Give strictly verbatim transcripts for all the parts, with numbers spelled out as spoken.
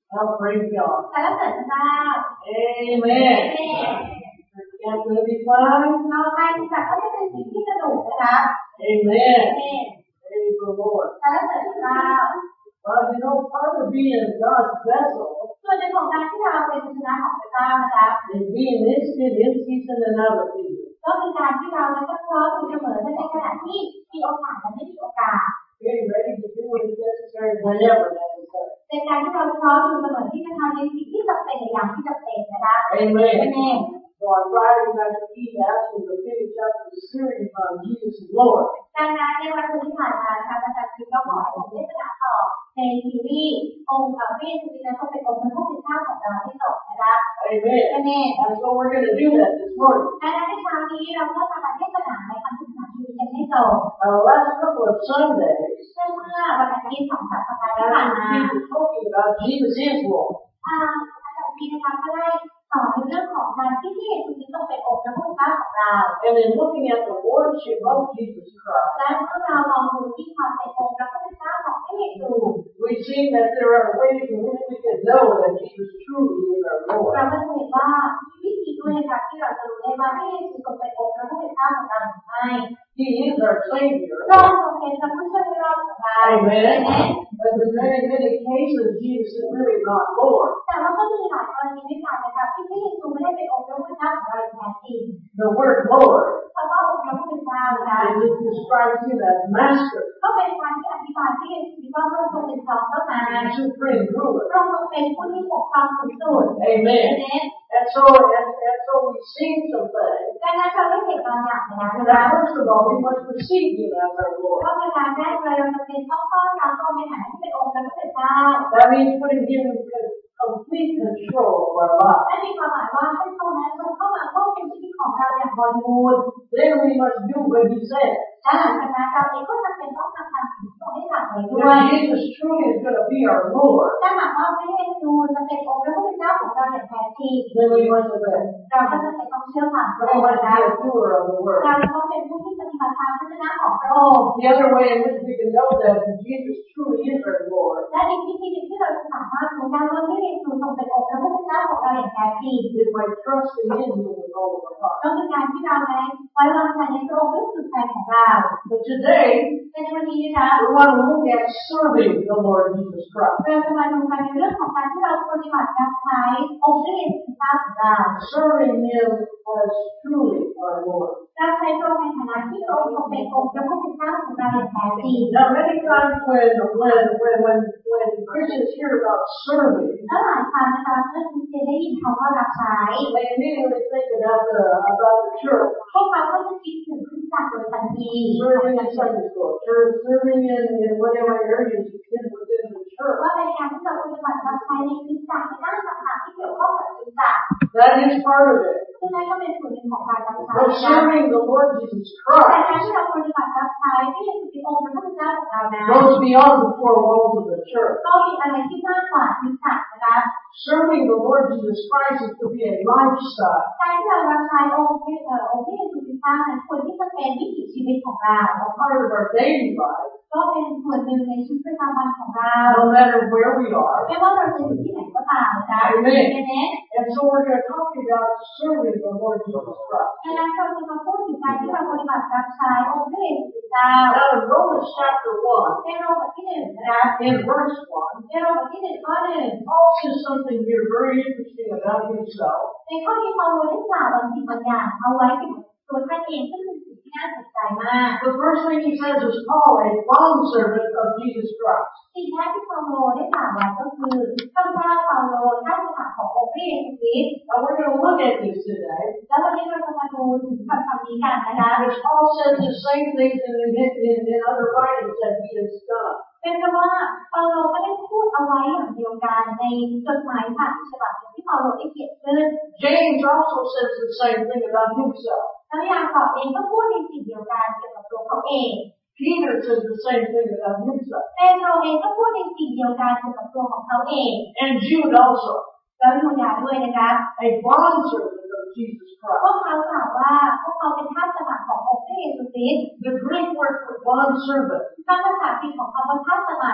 Oh, praise God. สรรเสริญพระเจ้า Amen. It's going to be fun. เราไปจากก็จะเป็นสิ่งที่สนุกนะคะ Amen. Amen. Praise the Lord. สรรเสริญพระเจ้า Well, you know, part of being God's vessel ส่วนหนึ่งของการที่เราเป็นภาชนะของพระเจ้านะคะ is being instant in season and out of season. ก็คือการที่เราจะต้องพร้อมอยู่เสมอในขณะที่มีโอกาสและไม่มีโอกาส Getting ready to do what is necessary whenever necessary. ในการที่เราพร้อมอยู่เสมอที่จะทำในสิ่งที่จำเป็นในอย่างที่จำเป็นนะคะ Amen. Amen. So on Friday, we're going to keep asking to finish up the series on Jesus is Lord. ดังนั้นในวันพุธที่ผ่านมานะคะอาจารย์คิดก็ขอให้ผมได้ศึกษาต่อในซีรีส์องค์พระผู้เป็นและทรงเป็นองค์พระผู้เป็นเจ้าของเราที่จบนะคะ Amen. Amen. And so we're going to do that this morning. ดังนั้นในเช้านี้เราก็จะมาเทศนาในคำศึกษาชีวิตกันให้จบ Now, the last couple of Sundays, ซึ่งเมื่อวันอาทิตย์สองสัปดาห์ที่ Pastor ผ่านมา Keith was talking about Jesus is Lord. อ่าอาจารย์พีนะคะก็ได้สอนในเรื่องของการที่ที่เยซูคริสต์ทรงเป็นองค์พระผู้เป็นเจ้าของเรา And in looking at the lordship of Jesus Christ, และเมื่อเรามองดูที่ความเป็นองค์พระผู้เป็นเจ้าของพระเยซู we've seen that there are ways in which we can know that Jesus truly is our เรา Lord. ก็จะเห็นว่ามีวิธีด้วยในการที่เราจะรู้ได้ว่าพระเยซูทรงเป็นองค์พระผู้เป็นเจ้าของเราหรือไม่ He is our Savior. พระองค์ทรงเป็นพระผู้ช่วยให้เราของเรา Amen. But in many, many cases, Jesus is really not Lord. แต่ว่าก็มีหลายกรณีด้วยกันนะคะที่พระเยซูไม่ได้เป็นองค์พระผู้เป็นเจ้าของเราอย่างแท้จริง The word Lord เพราะว่าองค์พระผู้เป็นเจ้านะคะ it just describes him as master ก็เป็นการที่อธิบายพระเยซูว่าพระองค์ทรงเป็นจอมเจ้านาย and supreme ruler. พระองค์ทรงเป็นผู้ที่ปกครองสูงสุด Amen. เน้น And so, and, and so we've seen some things. ดังนั้นเราได้เห็นบางอย่างนะ And คะ that first of all, we must receive him as our Lord. ว่าเป็นการแรกเลยเราจะเป็นต้องต้อนรับพระองค์ในฐานะที่เป็นองค์พระผู้เป็นเจ้า That means putting him in complete control of our lives. และมีความหมายว่าให้พระองค์นั้นทรงเข้ามาควบคุมชีวิตของเราอย่างบริบูรณ์ Then we must do what he says. และหลังจากนั้นเราเองก็จำเป็นต้องทำตามสิ่งที่ทรงได้สั่งไว้ด้วย If Jesus truly is going to be our Lord, ถ้าหากว่าพระเยซูจะเป็นองค์พระผู้เป็นเจ้าของเราอย่างแท้จริง then we must obey. เราก็จะเป็นต้องเชื่อฟังพระ We องค์ must นะ be a doer of the word. เราต้องเป็นผู้ที่ปฏิบัติตามพระชนะของพระองค์ The other way in which we can know that Jesus truly is our Lord และอีกวิธีหนึ่งที่เราจะสามารถรู้ได้ว่าพระเยซูทรงเป็นองค์พระผู้เป็นเจ้าของเราอย่างแท้จริง is by trusting in him with all of our heart. ก็คือการที่เราได้ไว้วางใจในพระองค์ด้วยสุดใจของเรา But today, ในวันนี้นะคะ we want to look at serving the Lord Jesus Christ. เราจะมาดูกันในเรื่องของการที่เราปฏิบัติรับใช้องค์พระเยซูคริสต์ของเรา Serving him as truly our Lord. รับใช้พระองค์ในฐานะที่พระองค์ทรงเป็นองค์พระผู้เป็นเจ้าของเราอย่างแท้จริง Now, many times when when when when, when Christians hear about serving, และหลายครั้งนะคะเมื่อคริสเตียนได้ยินคำว่ารับใช้ they immediately think about the about the church. พวกเขาก็จะคิดถึงคริสตจักรโดยทันที Serving in Sunday school, church, serving in, in whatever areas in within the church. ว่าเป็นการที่เราปฏิบัติรับใช้ในคริสตจักรในด้านต่างๆที่เกี่ยวข้องกับคริสตจักร That is part of it. ซึ่งนั่นก็เป็นส่วนหนึ่งของการรับใช้ But serving the Lord Jesus แต่การ Christ ที่เราปฏิบัติรับใช้ที่เยซูคริสต์องค์พระผู้เป็นเจ้าของเรานะ goes beyond the four walls of the church. ก็มีอะไรที่มากกว่าคริสตจักรนะคะ Serving the Lord Jesus Christ is to be a lifestyle, การที่เรารับใช้องค์พระเอ่อองค์พระเยซูคริสต์นั้นควรที่จะเป็นวิถีชีวิตของเรา a part of our daily life, ก็เป็นส่วนหนึ่งในชีวิตประจำวันของเรา no matter where we are. ไม่ว่าเราจะอยู่ที่ไหนก็ตามนะคะ Amen. เน้น And so we're going to talk about serving the Lord Jesus Christ. ดังนั้นเราจะมาพูดถึงการที่เราปฏิบัติรับใช้องค์พระเยซูคริสต์เจ้า Now in Romans chapter one, ในโรมบทที่หนึ่งนะคะ in verse one, ในโรมบทที่หนึ่งข้อหนึ่ง Paul says something here very interesting about himself. ในข้อนี้เปาโลได้กล่าวบางสิ่งบางอย่างเอาไว้เกี่ยวกับตัวท่านเองซึ่งเป็นสิ่งที่น่าสนใจมาก The first thing he says is Paul, a bondservant of Jesus Christ. สิ่งแรกที่เปาโลได้กล่าวไว้ก็คือข้าพเจ้าเปาโลท่านสถานขององค์พระเยซูคริสต์ Now we're going to look at this today. แล้ววันนี้เราจะมาดูถึงคำคำนี้กันนะคะ Because Paul says the same things in, in, in, in other writings that he has done. เป็นเพราะว่าเปาโลก็ได้พูดเอาไว้อย่างเดียวกันในจดหมายผ่านฉบับที่เปาโลได้เขียนขึ้น James also says the same thing about himself. แล้วยาโอบเองก็พูดในสิ่งเดียวกันเกี่ยวกับตัวเขาเอง Peter says the same thing about himself. เปโตรเองก็พูดในสิ่งเดียวกันเกี่ยวกับตัวของเขาเอง And Jude also, แล้วยูดาห์ด้วยนะคะ a bondservant of Jesus พว Christ. กเขากล่าวว่าพวกเขาเป็นทาสสมัครขององค์พระเยซูคริสต์ The Greek word for bondservant ภาษาอังกฤษของคำว่าทาสสมัคร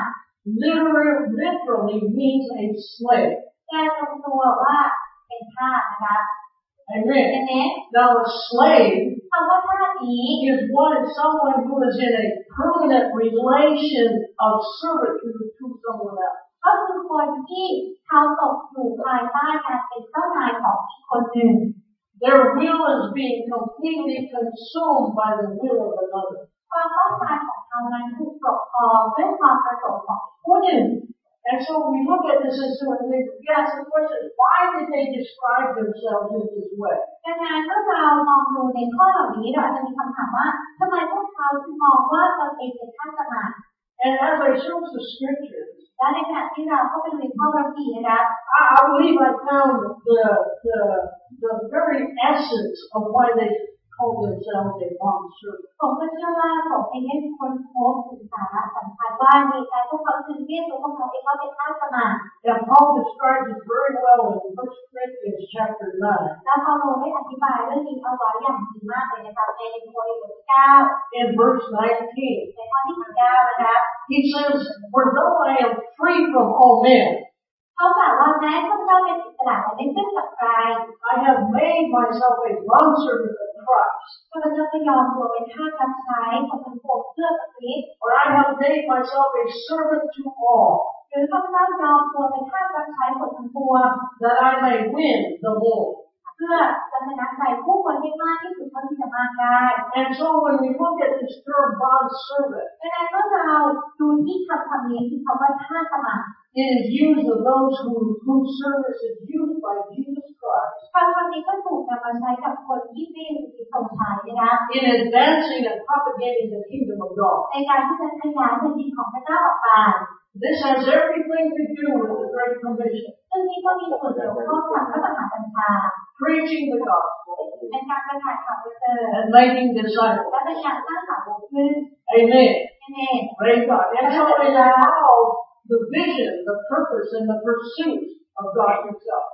literally, literally means a slave. แปลตรงตัวว่าเป็นทาสนะคะ Amen. เน้น Now a slave คำว่าทาสนี้ is one someone who is in a permanent relation of servitude to someone else. ก็คือคนที่เขาตกอยู่ภายใต้การเป็นเจ้านายของอีกคนหนึ่ง Their will is being completely consumed by the will of another. ความต้องการของเขานั้นถูกปกครองด้วยความประสงค์ของผู้หนึ่ง And so we look at this and we ask the question, why did they describe themselves in this way? ดังนั้นเมื่อเรามองดูในข้อเหล่านี้เราจะมีคำถามว่าทำไมพวกเขาถึงมองว่าตนเองเป็นข้าสมา And as I search the scriptures, และในขณะที่เราเข้าไปดูในข้อพระคัมภีร์นะคะ I, I believe I found the, the, the very essence of why they call themselves a bondservant. ผมก็เชื่อว่าผมเองได้ค้นพบถึงสาระสำคัญว่าในใจพวกเขาจึงเรียกตัวพวกเขาเองว่าเป็นข้าสมา And Paul describes it very well in First Corinthians chapter nine. แล้วเปาโลได้อธิบายเรื่องนี้เอาไว้อย่างดีมากเลยนะคะในโครินธ์บทที่เก้า In verse nineteen, ในข้อที่สิบเก้านะคะ he says, for though I am free from all men, เขากล่าวว่าแม้ข้าพเจ้าเป็นอิสระและไม่ขึ้นกับใคร I have made myself a bondservant of Christ. ข้าพเจ้าก็ยอมตัวเป็นทาสรับใช้ของพระองค์เพื่อพระคริสต์ Or I have made myself a servant to all, หรือข้าพเจ้ายอมตัวเป็นทาสรับใช้คนทั้งปวง that I may win the more. เพื่อจะชนะใจผู้คนให้มากที่สุดเท่าที่จะมากได้ And so when we look at this term bondservant, ดังนั้นเมื่อเราดูที่คำคำนี้คือคำว่าทาสสมัคร it is used of those who, whose service is used by Jesus Christ คำคำนี้ก็ถูกนำมาใช้กับคนที่ไม่ได้ถูกทรงใช้นะคะ in advancing and propagating the kingdom of God. ในการที่จะขยายแผ่นดินของพระเจ้าออกไป This has everything to do with the Great Commission. ซึ่งนี่ก็มีส่วนเกี่ยวข้องกับพระมหาบัญชา Preaching the gospel ในการประกาศข่าวประเสริฐ and making disciples. และเป็นการสร้างสาวกขึ้น Amen. เอง Praise God. And so it involves the vision, the purpose, and the pursuit of God Himself.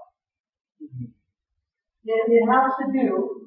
It, it has to do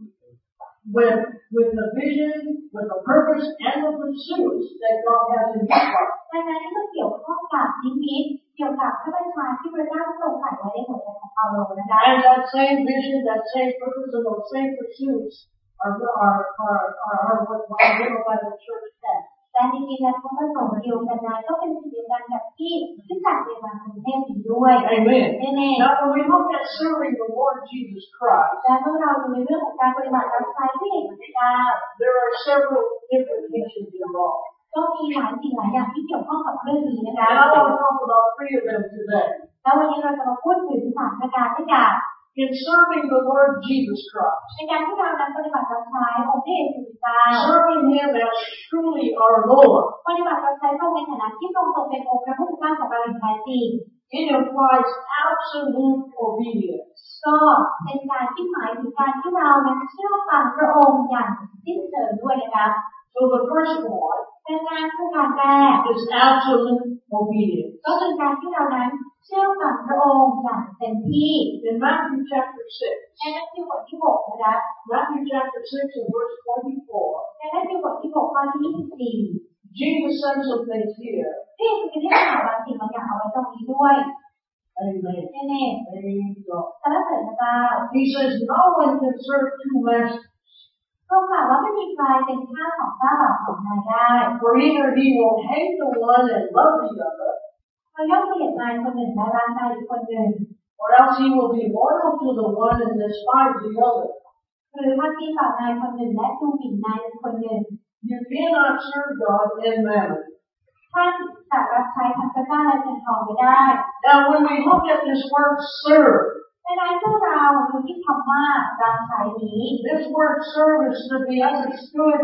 with, with the vision, with the purpose, and the pursuits that God has in His heart. ดังนั้นนี่ก็เกี่ยวข้องกับนิมิตเกี่ยวกับพระบัญชาที่พระเจ้าทรงใส่ไว้ในหัวใจของเปาโลนะคะ And that same vision, that same purpose, and those same pursuits are, are, are, are, are what Bible Bible Church has. และจริงๆแล้วพระประสงค์เดียวกันนั้นก็เป็นสิ่งเดียวกันกับที่ที่จัดในวันกรุงเทพนี้ด้วย Amen. แน่ Now when we look at serving the Lord Jesus Christ, ๆและเมื่อเราดูในเรื่องของการปฏิบัติรับใช้ที่เอกพระเจ้า there are several implications involved. ก็มีหลายสิ่งหลายอย่างที่เกี่ยวข้องกับเรื่องนี้นะคะ And I want to talk about three of them today. แล้ววันนี้เราจะมาพูดถึงสามประการด้วยกัน In serving the Lord Jesus Christ, ในการที่เรานั้นปฏิบัติรับใช้องค์พระเยซูคริสต์เจ้า serving Him as truly our Lord, ปฏิบัติรับใช้พระองค์ในฐานะที่ทรงทรงเป็นองค์พระผู้เป็นเจ้าของเราอย่างแท้จริง it implies absolute obedience. ก็เป็นการที่หมายถึงการที่เรานั้นเชื่อฟังพระองค์อย่างสิ้นเชิงด้วยนะคะ So the first one เป็นการคือการแรก is absolute obedience. ก็คือการที่เรานั้นเชื่อฟังพระองค์อย่างเต็มที่ In Matthew chapter six, ในหนังสือบทที่หกนะคะ Matthew chapter six and verse twenty-four, ในหนังสือบทที่หกข้อที่ยี่สิบสี่ Jesus says some things here. ที่จะมีเรื่องราวบางสิ่งบางอย่างเอาไว้ตรงนี้ด้วย Amen. แน่ Amen. ๆสรรเสริญพระเจ้า He says, no one can serve two masters. พระองค์กล่าวว่าไม่มีใครเป็นข้าของเจ้าบ่าวของนายได้ For either he will hate the one and love the other, เขาย่อมเกลียดนายคนหนึ่งและรักนายอีกคนหนึ่ง or else he will be loyal to the one and despise the other. หรือพักดีต่อนายคนหนึ่งและดูหมิ่นนายอีกคนหนึ่ง You cannot serve God and mammon. ท่านจะรับใช้ทั้งพระเจ้าและเงินทองไม่ได้ Now when we look at this word serve, ดังนั้นพวกเราดูที่คำว่ารับใช้นี้ this word serve is to be understood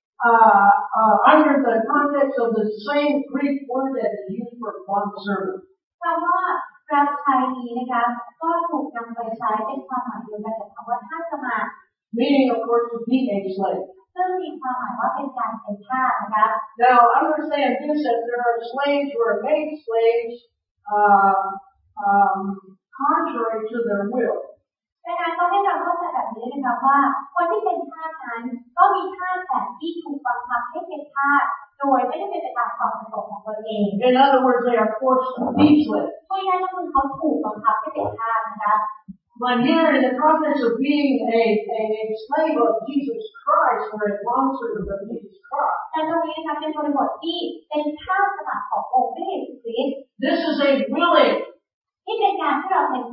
uh, uh, under the context of the same Greek word that is used for bondservant. คำว่ารับใช้นี้นะคะก็ถูกนำไปใช้เป็นความหมายเดียวกันกับคำว่าท่าสมาธิ Meaning, of course, to be a slave. ซึ่งมีความหมายว่าเป็นการเป็นทาสนะคะ Now, understand this, that there are slaves who are made slaves uh, um, contrary to their will. ดังนั้นก็ให้เราเข้าใจแบบนี้นะคะว่าคนที่เป็นทาสนั้นก็มีทาสแบบที่ถูกบังคับให้เป็นทาสโดยไม่ได้เป็นไปตามความประสงค์ของตัวเอง In other words, they are forced to be slaves. พูดง่ายๆก็คือเขาถูกบังคับให้เป็นทาสนะคะ But here in the context of being a, a, a slave of Jesus Christ or a bondservant of Jesus Christ, แต่ตรงนี้นะคะเป็นบริบทที่เป็นทาสสมัครขององค์พระเยซูคริสต์ this is a willing ที่เป็นการที่เราเต็มใจ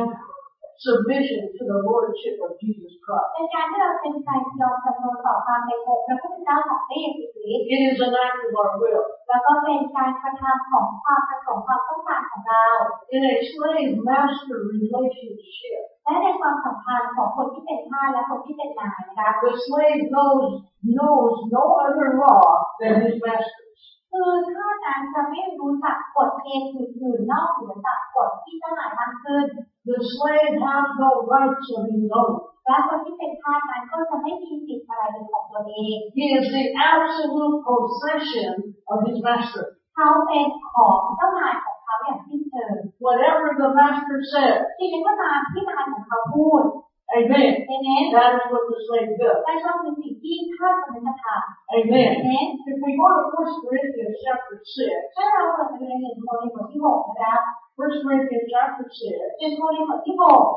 submission to the lordship of Jesus Christ. เป็นการที่เราเต็มใจยอมจำนนต่อความเป็นองค์พระผู้เป็นเจ้าของพระเยซูคริสต์ It is an act of our will. แล้วก็เป็นการกระทำของความประสงค์ความต้องการของเรา In a slave-master relationship, และในความสัมพันธ์ของคนที่เป็นทาสและคนที่เป็นนายนะคะ the slave knows, knows no other law than his master's. คือทาสนั้นจะไม่รู้จักกฎเกณฑ์อื่นๆนอกเหนือจากกฎที่เจ้านายตั้งขึ้น The slave has no rights of his own. และคนที่เป็นทาสนั้นก็จะไม่มีสิทธิ์อะไรเป็นของตัวเอง He is the absolute possession of his master. เขาเป็นของเจ้านายของเขาอย่างสิ้นเชิง Whatever the master says, สิ่งใดก็ตามที่นายของเขาพูด amen. เอเมน That is what the slave does. และก็คือสิ่งที่ทาสคนนั้นจะทำ Amen. เอเมน If we go to First Corinthians chapter six, ถ้าเราเปิดไปในหนึ่งโครินธ์บทที่หกนะคะ First Corinthians chapter six, หนึ่งโครินธ์บทที่หก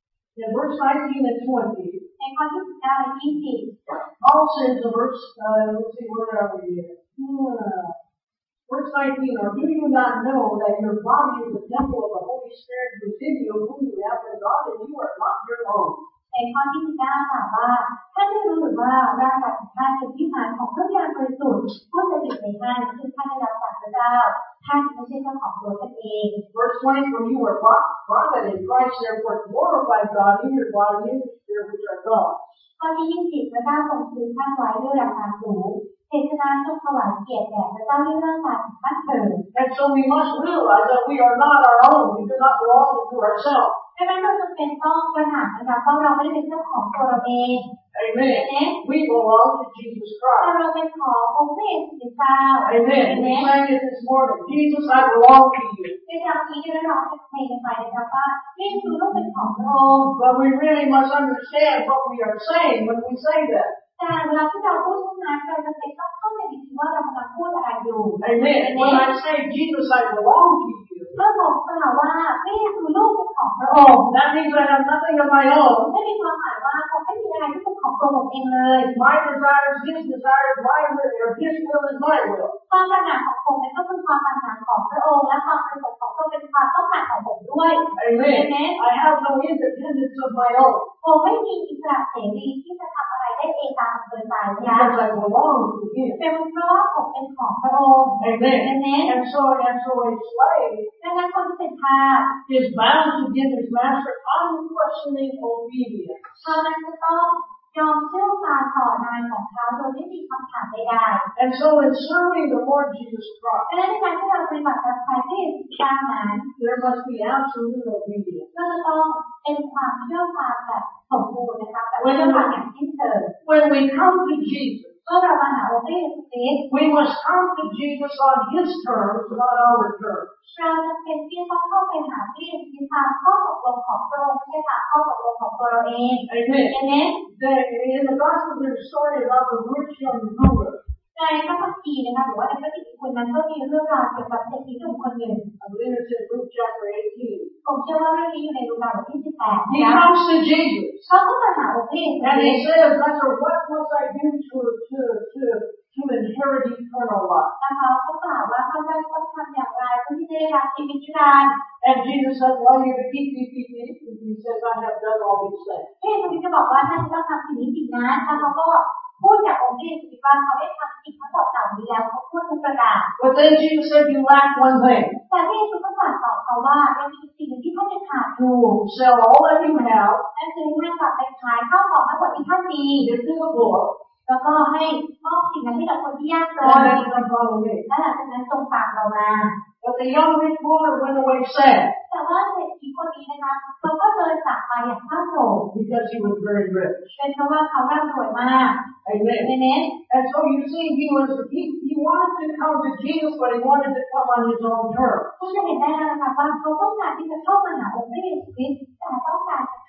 in verse nineteen and twenty, ในข้อที่สิบเก้าและยี่สิบ Paul says in verse, uh, let's see, where are we here? Uh, verse nineteen, or do you not know that your body is a temple of the Holy Spirit within you, whom you have from God, and you are not your own? ในข้อที่สิบเก้าถามว่าท่านไม่รู้หรือว่าร่างกายของท่านเป็นวิหารของพระวิญญาณบริสุทธิ์ผู้สถิตในท่านซึ่งท่านได้รับจากพระเจ้าท่านไม่ใช่เจ้าของตัวท่านเอง Verse twenty, for you were bought, bought in Christ, therefore glorify God in your body and your spirit, which are God's. ข้อที่ยี่สิบพระเจ้าทรงซื้อท่านไว้ด้วยราคาสูงเหตุฉะนั้นจงถวายเกียรติแด่พระเจ้าด้วยร่างกายของท่านเถิด And so we must realize that we are not our own. We do not belong to ourselves. ดังนั้นเราจำเป็นต้องตระหนักนะคะเพราะเราไม่ได้เป็นเจ้าของตัวเราเอง Amen. We belong to Jesus แต่ Christ. เราเป็นขององค์พระเยซูเจ้า Amen. We sang it this morning. Jesus, I belong to you. ในครั้งนี้ได้ร้องเพลงไปนะคะว่าพระเยซูต้องเป็นของพระองค์ But we really must understand what we are saying when we say that. แต่เวลาที่เราพูดเช่นนั้นเราจะเป็นต้องเข้าใจจริงๆว่าเรากำลังพูดอะไรอยู่ Amen. When I say, Jesus, I belong to you, เมื่อผมกล่าวว่าพระเยซูลูกเป็นของพระองค์ that means I have nothing of my own. ไม่มีความหมายว่าผมไม่มีอะไรที่เป็นของตัวผมเองเลย My desires, His desires, my will, or His will is my will. ความปรารถนาของผมเป็นก็คือความปรารถนาของพระองค์และความประสงค์ของพระองค์เป็นความต้องการของผมด้วย Amen. I have no independence of my own. ผมไม่มีอิสระเสรีที่จะทำอะไรได้เองตามอำเภอใจนะ Because I belong to Him. เป็นเพราะว่าผมเป็นของพระองค์ Amen. เอเมน And so, and so a slave ดังนั้นคนที่เป็นทาส is bound to give his master unquestioning obedience. เขานั้นจะต้องยอมเชื่อฟังต่อนายของเขาโดยไม่มีคำถามใดๆ And so in serving the Lord Jesus ดั Christ, งนั้นในการที่เราปฏิบัติรับใช้พระเยซูเจ้านั้น there must be absolute obedience. ก็จะต้องเป็นความเชื่อฟังแบบสมบูรณ์นะคะแบบเชื่อฟังอย่างสิ้นเชิง When we come to Jesus, เมื่อเรามาหาองค์พระเยซูคริสต์ we must come to Jesus on His terms, not our terms. เราจะเป็นที่ต้องเข้าไปหาพระเยซูคริสต์ตามข้อตกลงของพระองค์ไม่ใช่ตามข้อตกลงของตัวเราเอง Amen. เอเมน The, in the Gospel, there's a story about the rich young ruler. ในพระคัมภีร์นะคะหรือว่าในพระกิตติคุณนั้นก็มีเรื่องราวเกี่ยวกับเศรษฐีหนุ่มคนหนึ่ง I believe it's in Luke chapter eighteen. ผมเชื่อว่าเรื่องนี้อยู่ในลูกาบทที่สิบแปด He นะคะ comes to Jesus เขาก็มาหาองค์พระเยซูค and ริ he สต์ says, Master, what must I do to, to, to, to inherit eternal life? นะคะเขากล่าวว่าเขาได้ต้องทำอย่างไรเพื่อที่จะได้รับชีวิตนิรันดร์ And Jesus says, well, you have to keep, keep, keep, keep. And he says, I have done all these things. พระเยซูคริสต์จะบอกว่าท่านจะต้องทำสิ่งนี้สิ่งนั้นแล้วเขาก็พูดจากองค์พระเยซูคริสต์ว่าเขาได้ทำสิ่งทั้งหมดเหล่านี้แล้วเขาพูดทุกประการ But then Jesus said, you lack one thing. แต่พระเยซูก็ตรัสต่อเขาว่ายังมีสิ่งหนึ่งที่ท่านยังขาดอยู่ Sell all that you have, นั่นคือท่านกลับไปขายข้าวของทั้งหมดที่ท่านมี give to the poor, แล้วก็ให้มอบสิ่งนั้นให้กับคนที่ยากจ and น then come follow me. และหลังจากนั้นทรงตามเรามา But the young rich ruler went away sad แต่ว่าเศรษฐีคนนี้นะคะเขาก็เดินจากไปอย่างเศร้าโศก because he was very rich. เป็นเพราะว่าเขาร่ำรวยมาก Amen. เอเมน And so you see, he was he, he wanted to come to Jesus, but he wanted to come on his own terms. คุณจะเห็นได้แล้วนะคะว่าเขาต้องการที่จะเข้ามาหาองค์พระเยซูคริสต์แต่ต้องการจะเข้ามาภ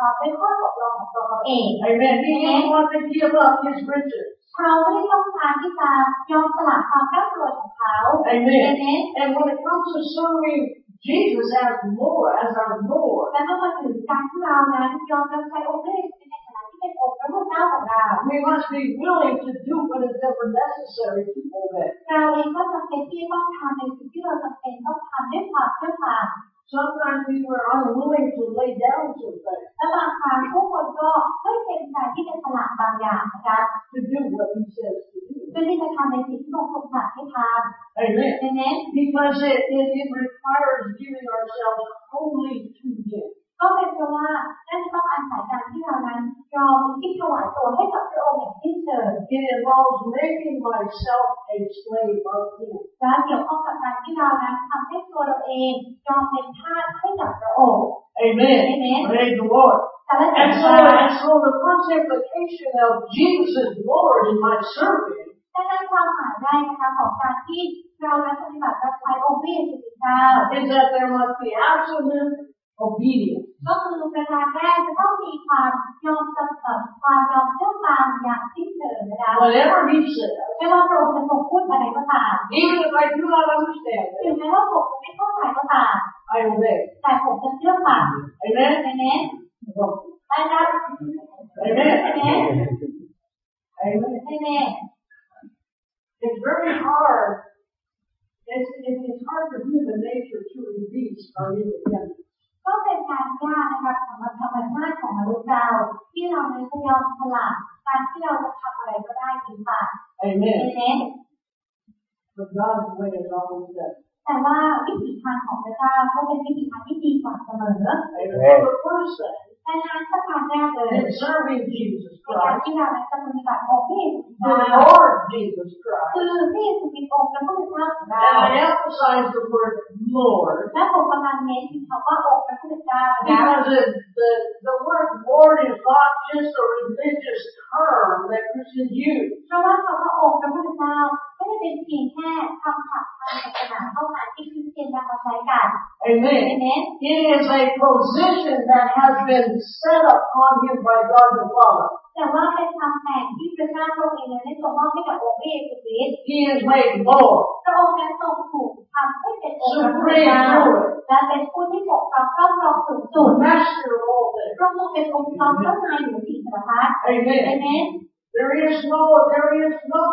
พร้อมด้วยข้อตกลงของตัวเขาเอง Amen. He didn't want to give up his riches. เขาไม่ได้ต้องการที่จะยอมสละความร่ำรวยของเขา Amen. And when it comes to serving Jesus as Lord, as our Lord, และเมื่อมาถึงการที่เรานั้นยอมรับใช้องค์พระเยซูในฐานะที่เป็นองค์พระผู้เจ้าของเรา we must be willing to do what is ever necessary to obey. เราเองก็จำเป็นที่ต้องทำในสิ่งที่เราจำเป็นต้องทำด้วยความเชื่อฟัง Sometimes we are unwilling to lay down something. และบางครั้งผู้คนก็ไม่เต็มใจที่จะสละบางอย่างนะคะ To do what He says to do. เพื่อที่จะทำในสิ่งที่พระองค์ทรงสั่งให้ทำ Amen. Amen. Because it, it, it requires giving ourselves wholly to Him. ก็เป็นเพราะว่านั่นจะต้องอาศัยการที่เรานั้นยอมที่ถวายตัวให้กับพระองค์อย่างสิ้นเชิง It involves making myself a slave of Him. และเกี่ยวข้องกับการที่เรานั้นทำให้ตัวเราเองยอมเป็นทาสให้กับพระองค์ Amen. Amen. Praise the Lord. แต่ละ And สิ่ so, ง and so the first implication of Jesus Lord in my serving ดังนั้นความหมายได้นะคะของการที่เรานั้นปฏิบัติรับใช้องค์พระเยซูคริสต์เจ้า is that there must be absolute obedience. ก็คือประการแรกจะต้องมีความยอมจำกัดความยอมเชื่อฟังอย่างสิ้นเชิงนะคะ Whatever He says, ไม่ว่าพระองค์จะทรงพูดอะไรก็ตาม even if I do not understand ถึง it, แม้ว่าผมจะไม่เข้าใจก็ตาม I obey. แต่ผมจะเชื่อฟัง Amen. ในเน้นได้ครับ Amen. ในเน้น Amen. ในเน้น It's very hard. It's, it's hard for human nature to release our independence. ก็เป็นการยากนะคะสำหรับธรรมชาติของมนุษย์เราที่เราเนี่ยจะยอมสละการที่เราจะทำอะไรก็ได้จริงป่ะ Amen. ในเน้น But God's way is always better. แต่ว่าวิถีทางของพระเจ้าก็เป็นวิถีทางที่ดีกว่าเสมอ Amen. So the first thing ดังนั้นประการแรกเลย in serving Jesus ในการ Christ, ที่เราจะปฏิบัติองค์พระเยซูคริสต์ the เจ้า Lord Jesus คื Christ, อพระเยซูคริสต์องค์พระผู้เป็นเจ้าของเรา and I emphasize the word Lord และผมกำลังเน้นถึงคำว่าองค์พระผู้เป็นเจ้านะ because it, the, the word Lord is not just a religious term that Christians use. เพราะว่าคำว่าองค์พระผู้เป็นเจ้าไม่ได้เป็นเพียงแค่คำศัพท์ทางศาสนาเท่านั้นที่คริสเตียนนำมาใช้กัน Amen. Amen. It is a position that has been set upon Him by God the Father. แต่ว่าเป็นตำแหน่งที่พระเจ้าทรงเองได้ทรงมอบให้กับองค์พระเยซูคริสต์ He is made Lord. พระองค์นั้นทรงถูกทำให้เป็นองค์พระผู้เป็นเจ้าและเป็นผู้ที่ปกครองครอบครองสูงสุด Master of all things. พระองค์เป็นองค์จอมเจ้านายเหนือสิ่งสารพัด Amen. Amen. There is no, there is no,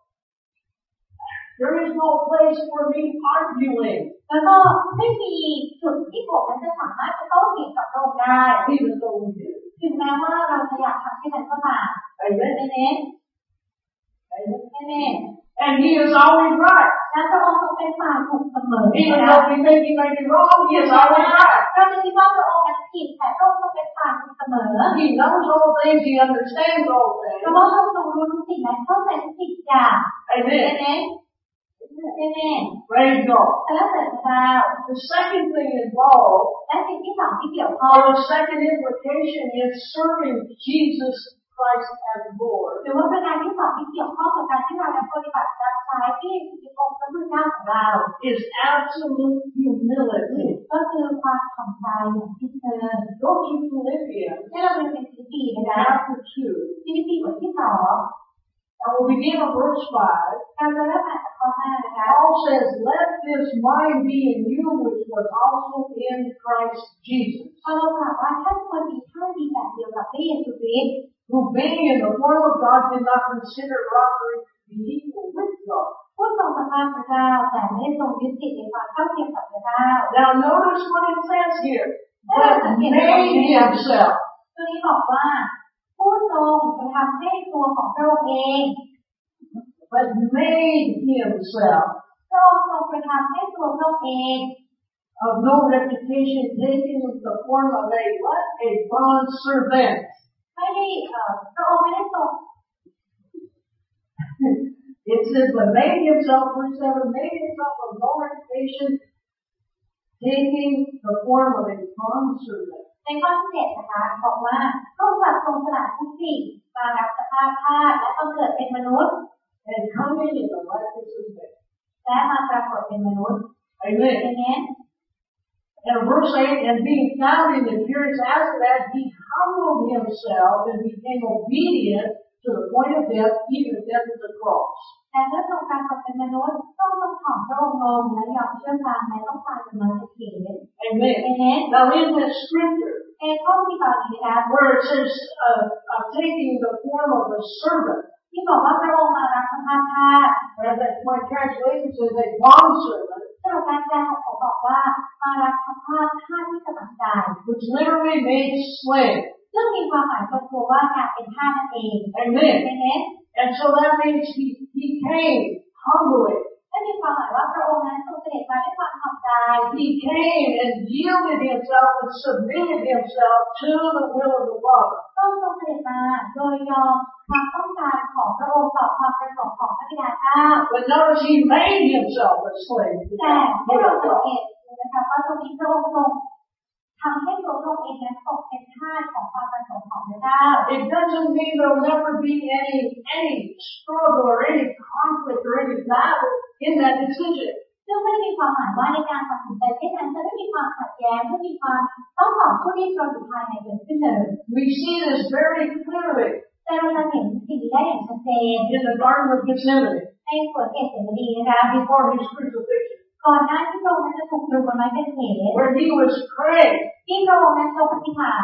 there is no place for me arguing. แล้วก็ไม่มีจุดที่ผมนั้นจะสามารถจะโต้เถียงกับพระองค์ได้ Even though we do. ถึงแม้ว่าเราจะอยากทำเช่นนั้นก็ตาม Amen. Amen. Amen. Amen. And He is always right. และพระองค์ทรงเป็นฝ่ายถูกเสมอ Even though we think He may be wrong, He is always right. เราจะคิดว่าพระองค์นั้นผิดแต่พระองค์ทรงเป็นฝ่ายถูกเสมอ He knows all things. He understands all เพ things. ราะว่าพระองค์ทรงรู้ทุกสิ่งและเข้าใจทุกสิ่งอย่าง Amen. Amen. Amen. Praise God. แต่ละเสริญพระเจ้า The second thing involved, และสิ่งที่สองที่เกี่ยวข้อง or the second implication, is serving Jesus Christ as Lord. หรือว่าประการที่สองที่เกี่ยวข้องกับการที่เราจะปฏิบัติรับใช้ที่เป็นองค์พระผู้เป็นเจ้าของเรา Is absolute humility. ก็คือความถ่อมใจอย่างสิ้นเชิง Go to Philippians ให้เราเป็นฟิลิปปีนะคะ chapter two. ฟิลิปปีบทที่สอง And we'll begin at verse five. การจะเริ่มอ่านจากข้อห้านะคะ Paul says, "Let this mind be in you, which was also in Christ Jesus, พอเรากล่าวว่าท่านควรมีท่าทีแบบเดียวกับพระเยซูคริสต์ who being in the form of God did not consider robbery to be equal with God." ผู้ทรงสภาพพระเจ้าแต่ไม่ได้ทรงยึดติดในความเท่าเทียมกับพระเจ้า Now notice what it says here. But made himself. ตัวนี้บอกว่าผู้ทรงกระทำให้ตัวของพระองค์เอง But made himself พระองค์ทรงกระทำให้ตัวพระองค์เอง of no reputation, taking the form of a what? A bond servant. ไม่ได้เอ่อพระองค์ไม่ได้ทรง It says, but made himself, verse seven, made himself of no reputation, taking the form of a bond servant. ในข้อที่เจ็ดนะคะบอกว่าพระองค์ทรงสละทุกสิ่งมารับสภาพทาสและบังเกิดเป็นมนุษย์ And coming in the likeness of man. และมาปรากฏเป็นมนุษย์ Amen. Amen. And verse eight, and being found in appearance as that, he humbled himself and became obedient to the point of death, even death of the cross. แต่เมื่อทรงการตกเป็นมนุษย์ต้องทรงถ่อมพระองค์ลงและยอมเชื่อฟังและต้องตายบนไม้กางเขน Amen. Amen. Now in this scripture, ในข้อที่ตอนนี้นะคะ where it says uh, uh, taking the form of a servant, ที่บอกว่าพระองค์มารับสภาพทาส or that my translation says a bond servant, สำหรับการแปลของผมบอกว่ามารับสภาพทาสที่สมัครใจ which literally means slave. ซึ่งมีความหมายตรงตัวว่าการเป็นทาสนั่นเอง Amen. Amen. And so that means he, he came humbly. นั่นมีความหมายว่าพระองค์นั้นทรงเสด็จมาด้วยความถ่อมใจ He came and yielded himself and submitted himself to the will of the Father. ต้องทรงเสด็จมาโดยยอมความต้องการของพระองค์ต่อความประสงค์ของพระบิดาเจ้า But notice he made himself a slave. แต่ให้เราสังเกตดูนะคะว่าตรงนี้พระองค์ทรงทำให้ตัวพระองค์เองนั้นตกเป็นทาสของความประสงค์ของพระเจ้า It doesn't mean there'll never be any any struggle or any conflict or any battle in that decision. ซึ่งไม่ได้มีความหมายว่าในการตัดสินใจเช่นนั้นจะไม่มีความขัดแย้งไม่มีความต้องต่อสู้ดิ้นรนอยู่ภายในเกิดขึ้นเลย We see this very clearly แต่เราจะเห็นสิ่งนี้ได้อย่างชัดเจน in the Garden of Gethsemane ในสวนเกสรดีนะคะ before his crucifixion, ก่อนหน้าที่พระองค์นั้นจะถูกตรึงบนไม้กางเขน where he was praying, ที่พระองค์นั้นทรงอธิษฐาน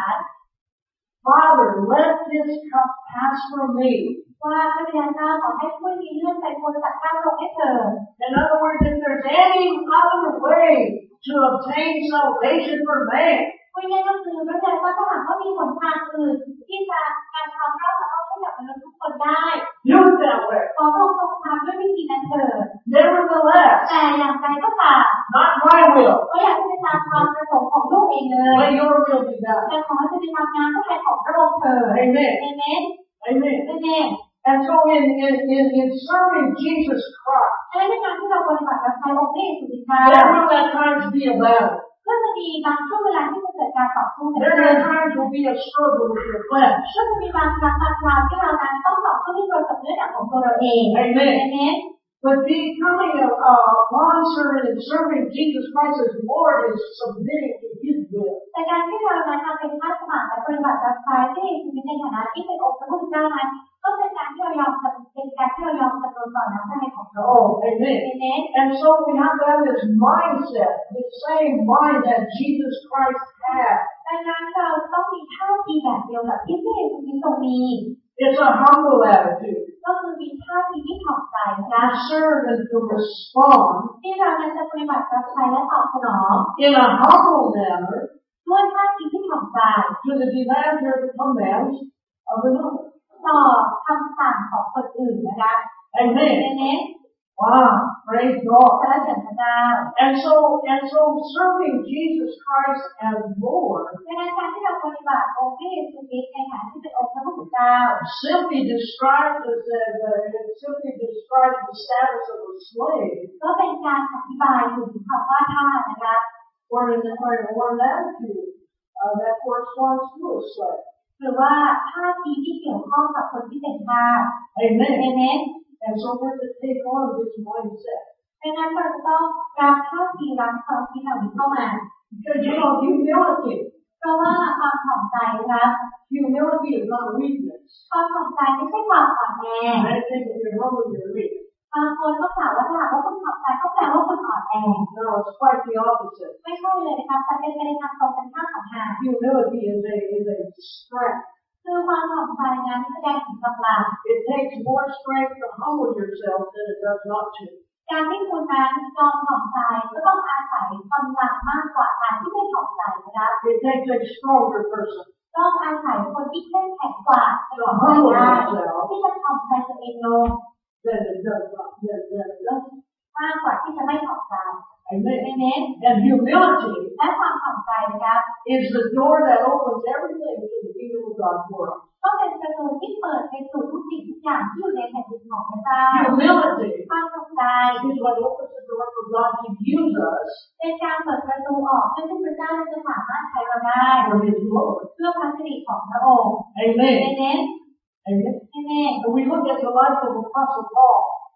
Father, let this cup pass from me. ว่าพระบิดาเจ้าขอให้ถ้วยนี้เลื่อนไปพ้นจากข้าพระองค์ให้เถิด In other words, if there's any other way to obtain salvation for man, พูดง่ายๆก็คือพระบิดาเจ้าถ้าหากว่ามีหนทางอื่นที่จะการทำเราสามารถให้กับมนุษย์ทุกคนได้ do it that way. ขอพระองค์ทรงทำด้วยวิธีนั้นเถิด Nevertheless, แต่อย่างไรก็ตาม not my will, ก็อยากให้เป็นตามความประสงค์ของลูกเองเลย but your will be done. แต่ขอให้เป็นตามงานเพื่อใครของพระองค์เถิด Amen. เอเมน Amen. เอเมน And so in, in, in, in serving Jesus Christ, และในการที่เราปฏิบัติรับใช้องค์พระเยซูคริสต์ there will at times be a battle. ก็จะมีบางช่วงเวลาที่จะเกิดการต่อสู้กัน There ขึ้น at times will be a struggle with your flesh. ก็จะมีบางครั้งบางคราวที่เรานั้นต้องต่อสู้ที่ตัวกับเนื้อหนังของตัวเราเอง Amen. เอเมน But becoming a, a bondservant and serving Jesus Christ as Lord is submitting to His will. แต่การที่เรานั้นทำเป็นข้าสมัครและปฏิบัติรับใช้ที่ชีวิตในฐานะที่เป็นองค์พระผู้เป็นเจ้านั้นก็เป็นการที่เรายอมเป็นการที่เรายอมจำนนต่อน้ำพระทัยของพระองค์ Oh, amen. เอเมน And so we have to have this mindset, the same mind that Jesus Christ had. ดังนั้นเราต้องมีท่าทีแบบเดียวกับที่พระเยซูคริสต์ทรงมี It's a humble attitude. ก็คือมีท่าทีที่ถ่อมใจนะ To serve and to respond ที่เรานั้นจะปฏิบัติรับใช้และตอบสนอง in a humble manner ด้วยท่าทีที่ถ่อมใจ to the demands or the commands of another. ต่อคำสั่งของคนอื่นนะคะ Amen. เอเมน Wow, praise God. พระเจ้าพระเจ้า And so, and so serving Jesus Christ as Lord ดังนั้นการที่เราปฏิบัติองค์พระเยซูคริสต์ในฐานะที่เป็นองค์พระผู้เป็นเจ้า simply describes as uh, it simply describes the status of a slave ก็เป็นการอธิบายถึงคำว่าท่านะคะ or an, or an, or an attitude uh, that corresponds to a slave. หรือว่าท่าทีที่เกี่ยวข้องกับคนที่เป็นทาส Amen. เอเมน And so we're to take on this mindset. ดังนั้นเราจะต้องรับท่าทีรับความคิดเหล่านี้เข้ามา Because, you know, humility, เพราะว่าความถ่อมใจนะคะ humility is not weakness. ความถ่อมใจไม่ใช่ความอ่อนแอ I think if you're humble, you're weak. บางคนก็กล่าวว่าถ้าหากว่าคุณถ่อมใจก็แปลว่าคุณอ่อนแอ No, it's quite the opposite. ไม่ใช่เลยนะคะแต่เป็นไปในทางตรงกันข้ามของทาง Humility is a, is a strength. คือความถ่อมใจนั้นแสดงถึงกำลัง It takes more strength to humble yourself than it does not to. การที่คุณนั้นยอมถ่อมใจก็ต้องอาศัยกำลังมากกว่าการที่ไม่ถ่อมใจนะคะ It takes a stronger person ต้องอาศัยคนที่เข้มแข็งกว่าจะ to ถ่อมใจ humble ได้ themselves ที่จะถ่อมใจตัวเองลง than it does not, than, than it doesn't. มากกว่าที่จะไม่ถ่อมใจ Amen. เอเมน And humility และความถ่อมใจนะคะ is the door that opens everything to the kingdom of God for us. ก็เป็นประตูที่เปิดไปสู่ทุกสิ่งทุกอย่างที่อยู่ในแผ่นดินของพระเจ้า Humility ความถ่อมใจ is what opens the door for God to use us เป็นการเปิดประตูออกเพื่อที่พระเจ้าจะสามารถใช้เราได้ for His glory. เพื่อพระสิริของพระองค์ Amen. เอเมน Amen. เอเมน And we look at the life of Apostle Paul. เรา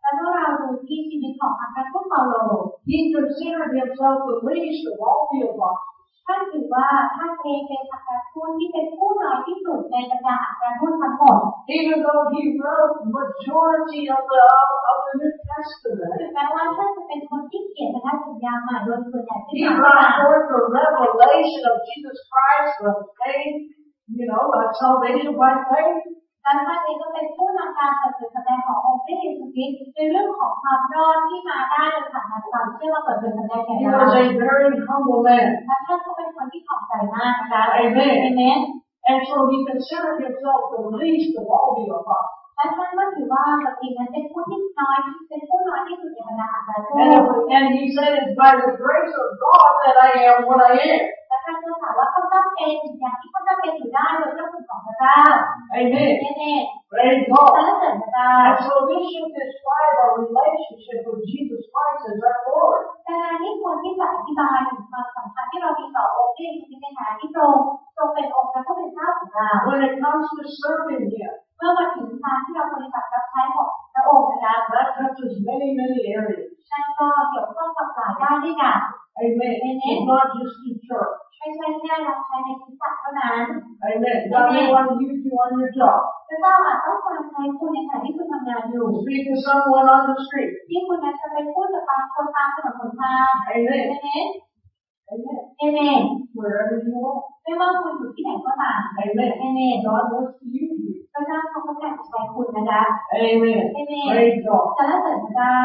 แล้วก็เราดูที่ชีวิตของอาจารย์พวกเปาโล He considered himself the least of all the apostles. ท่านถือว่าท่านเองเป็นอาจารย์ทูตที่เป็นผู้น้อยที่สุดในบรรดาอาจารย์ทูตทั้งหมด Even though he wrote majority of the of the New Testament, ถึงแม้ว่าท่านจะเป็นคนที่เขียนพันธสัญญาใหม่โดยส่วนใหญ่ที่ he ผ่านมา brought forth the revelation of Jesus Christ of faith, you know, of salvation by faith. และท่านเองก็เป็นผู้นำการเปิดเผยแสดงขององค์พระเยซูคริสต์ในเรื่องของความรอดที่มาได้โดยผ่านทางความเชื่อมาเปิดเผยแสดงแก่ He เรา was a very humble man. และท่านก็เป็นคนที่ถ่อมใจมากนะคะ Amen. เอเมน And so he considered himself the least of all the apostles. และท่านก็ถือว่าตัวเองนั้นเป็นผู้ที่น้อยเป็นผู้น้อยที่สุดในบรรดาอาจารย์ทูต And, it, and he said, it's by the grace of God that I am what I am. และท่านก็ถามว่าเขาต้องเป็นอย่างที่เขาต้องเป็นอยู่ได้โดยพระคุณของพระเจ้า Amen. เอเมน Praise สร God. รเสริญพระเจ้า And so this should describe our relationship with Jesus Christ as our Lord. ดังนั้นนี่ควรที่จะอธิบายถึงความสัมพันธ์ที่เรามีต่อองค์พระเยซูคริสต์ในฐานะที่พระองค์ทรงเป็นองค์พระผู้เป็นเจ้าของเรา When it comes to serving Him, เมื่อมาถึงการที่เราปฏิบัติรับใช้ของพระองค์นะคะ that touches many, many areas. นั่นก็เกี่ยวข้องกับหลายด้านด้วยกัน Amen. It's not just in church. ไม่ใช่แค่รับใช้ในคริสตจักรเท่านั้น Amen. God may want to use you on your job. พระเจ้าอาจต้องการใช้คุณในขณะที่คุณทำงานอยู่ Speak to someone on the street. ที่คุณนั้นจะไปพูดกับบางคนตามถนนหนทาง Amen. เอเมน Amen. เอเมน Wherever you are. ไม่ว่าคุณอยู่ที่ไหนก็ตาม Amen. เอเมน God wants to use you. พระเจ้าทรงต้องการใช้คุณนะคะ Amen. เอเมน Praise God. สรรเสริญพระเจ้า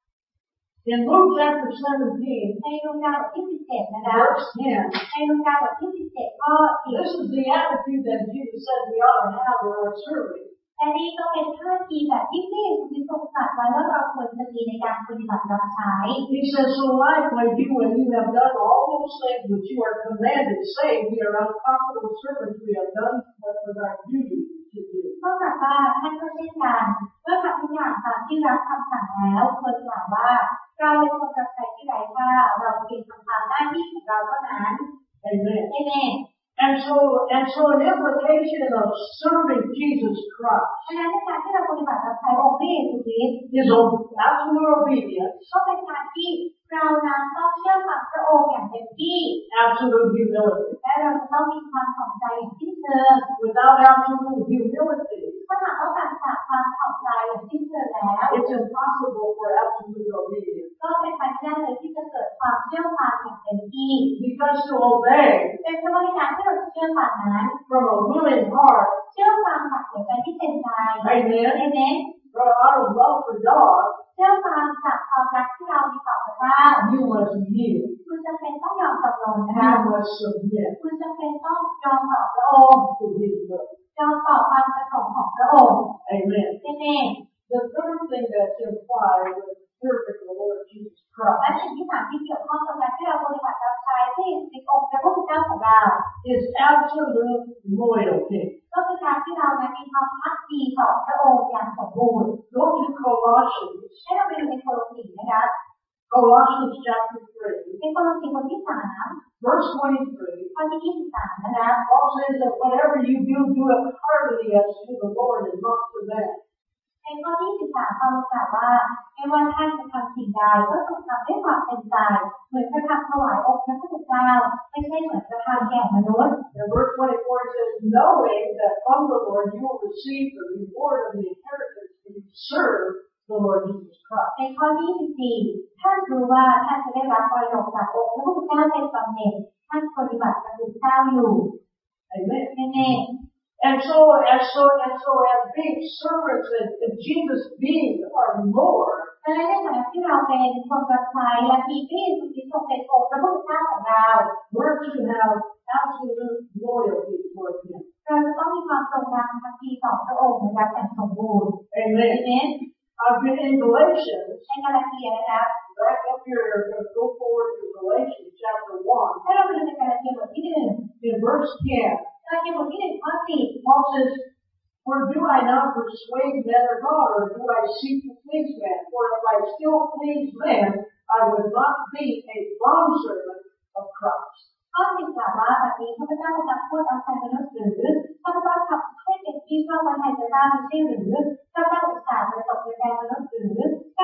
In Luke chapter seventeen, ในลูกาบทที่สิบเจ็ดนะคะ verse ten, ในลูกาบทที่สิบเจ็ดข้อสี่ this is the attitude that Jesus said we ought to have in our serving. และนี่ก็เป็นท่าทีแบบที่พระเยซูคริสต์ทรงตรัสไว้ว่าเราควรจะมีในการปฏิบัติรับใช้ He says, so likewise you, when you have done all those things which you are commanded, say, we are unprofitable servants, we have done what was our duty to do. นอกจากว่าท่านก็เช่นกันเมื่อทำทุกอย่างตามที่รับคำสั่งแล้วควรกล่าวว่าเราเป็นคนรับใช้ที่ไร้ค่าเราเพียงทำตามหน้าที่ของเราเท่านั้น Amen. เอเมน And so, and so an implication of serving Jesus Christ ดังนั้นในการที่เราปฏิบัติรับใช้องค์พระเยซูคริสต์ is absolute obedience, ก็เป็นการที่เรานั้นต้องเชื่อฟังพระองค์อย่างเต็มที่ absolute humility. และเราจะต้องมีความถ่อมใจอย่างสิ้นเชิง Without absolute humility, ถ้าหากว่าการขาดความถ่อมใจอย่างสิ้นเชิงแล้ว it's impossible for absolute obedience. ก็เป็นไปไม่ได้เลยที่จะเกิดความเชื่อฟังอย่างเต็มที่ Because to obey เป็นเพราะว่าในการที่เราเชื่อฟังนั้น from a willing heart, เชื่อฟังจากหัวใจที่เต็มใจ amen, เอเมน from out of love for God, เชื่อฟังจากความรักที่เรามีต่อพระเจ้า you must yield. คุณจำเป็นต้องยอมจำนนนะคะ You must submit คุณจำเป็นต้องยอมต่อพระองค์ to His will. ยอมต่อความประสงค์ของพระองค์ Amen. เอเมน The third thing that's implied with serving the Lord Jesus และ Christ สิ่งที่สามที่เกี่ยวข้องกับการที่เราปฏิบัติรับใช้ที่ในองค์พระผู้เป็นเจ้าของเรา is absolute loyalty. ก็คือการที่เรานั้นมีความพักดีต่อพระองค์อย่างสมบูรณ์ Go to Colossians, ให้เราไปดูในโคโลสีนะคะ Colossians chapter three, ในโคโลสีบทที่สาม verse twenty-three. ข้อที่ยี่สิบสามนะคะ Paul says that whatever you do, do it heartily as to the Lord and not to men. ในข้อที่สิบสามเปาโลกล่าวว่าไม่ว่าท่านจะทำสิ่งใดก็ทรงทำด้วยความเต็มใจเหมือนกระทำถวายองค์พระผู้เป็นเจ้าไม่ใช่เหมือนกระทำแก่มนุษย์ In verse twenty-four it says, knowing that from the Lord you will receive the reward of the inheritance when you serve the Lord Jesus Christ. ในข้อที่สิบสี่ท่านรู้ว่าท่านจะได้รับมรดกจากองค์พระผู้เป็นเจ้าเป็นบำเหน็จท่านปฏิบัติพระคุณเจ้าอยู่ Amen. เอเมน And so, and so, and so, as being servants and, and Jesus being our Lord, และในฐานะที่เราเป็นคนรับใช้และมีพระเยซูคริสต์ทรงเป็นองค์พระผู้เป็นเจ้าของเรา we're to have absolute loyalty toward Him. เราจะต้องมีความทรงจำทันทีต่อพระองค์นะคะอย่างสมบูรณ์ Amen. เอเมน I've been in Galatians. ในกาลาเทียนะคะ Back up here, go forward to Galatians chapter one. ให้เราไปดูในกาลาเทียบทที่หนึ่ง In verse ten, กาลาเทียบทที่หนึ่งข้อสิบ Paul says, for do I not persuade men or God, or do I seek to please men? For if I still please men, I would not be a bondservant of Christ. ข้อสิบกล่าวว่าแบบนี้ข้าพเจ้ากำลังพูดเอาใจมนุษย์หรือข้าพเจ้าทำให้เป็นที่ชอบพระทัยพระเจ้าไม่ใช่หรือข้าพเจ้าอุตส่าห์ไปตกเป็นแรงมนุษย์หรือ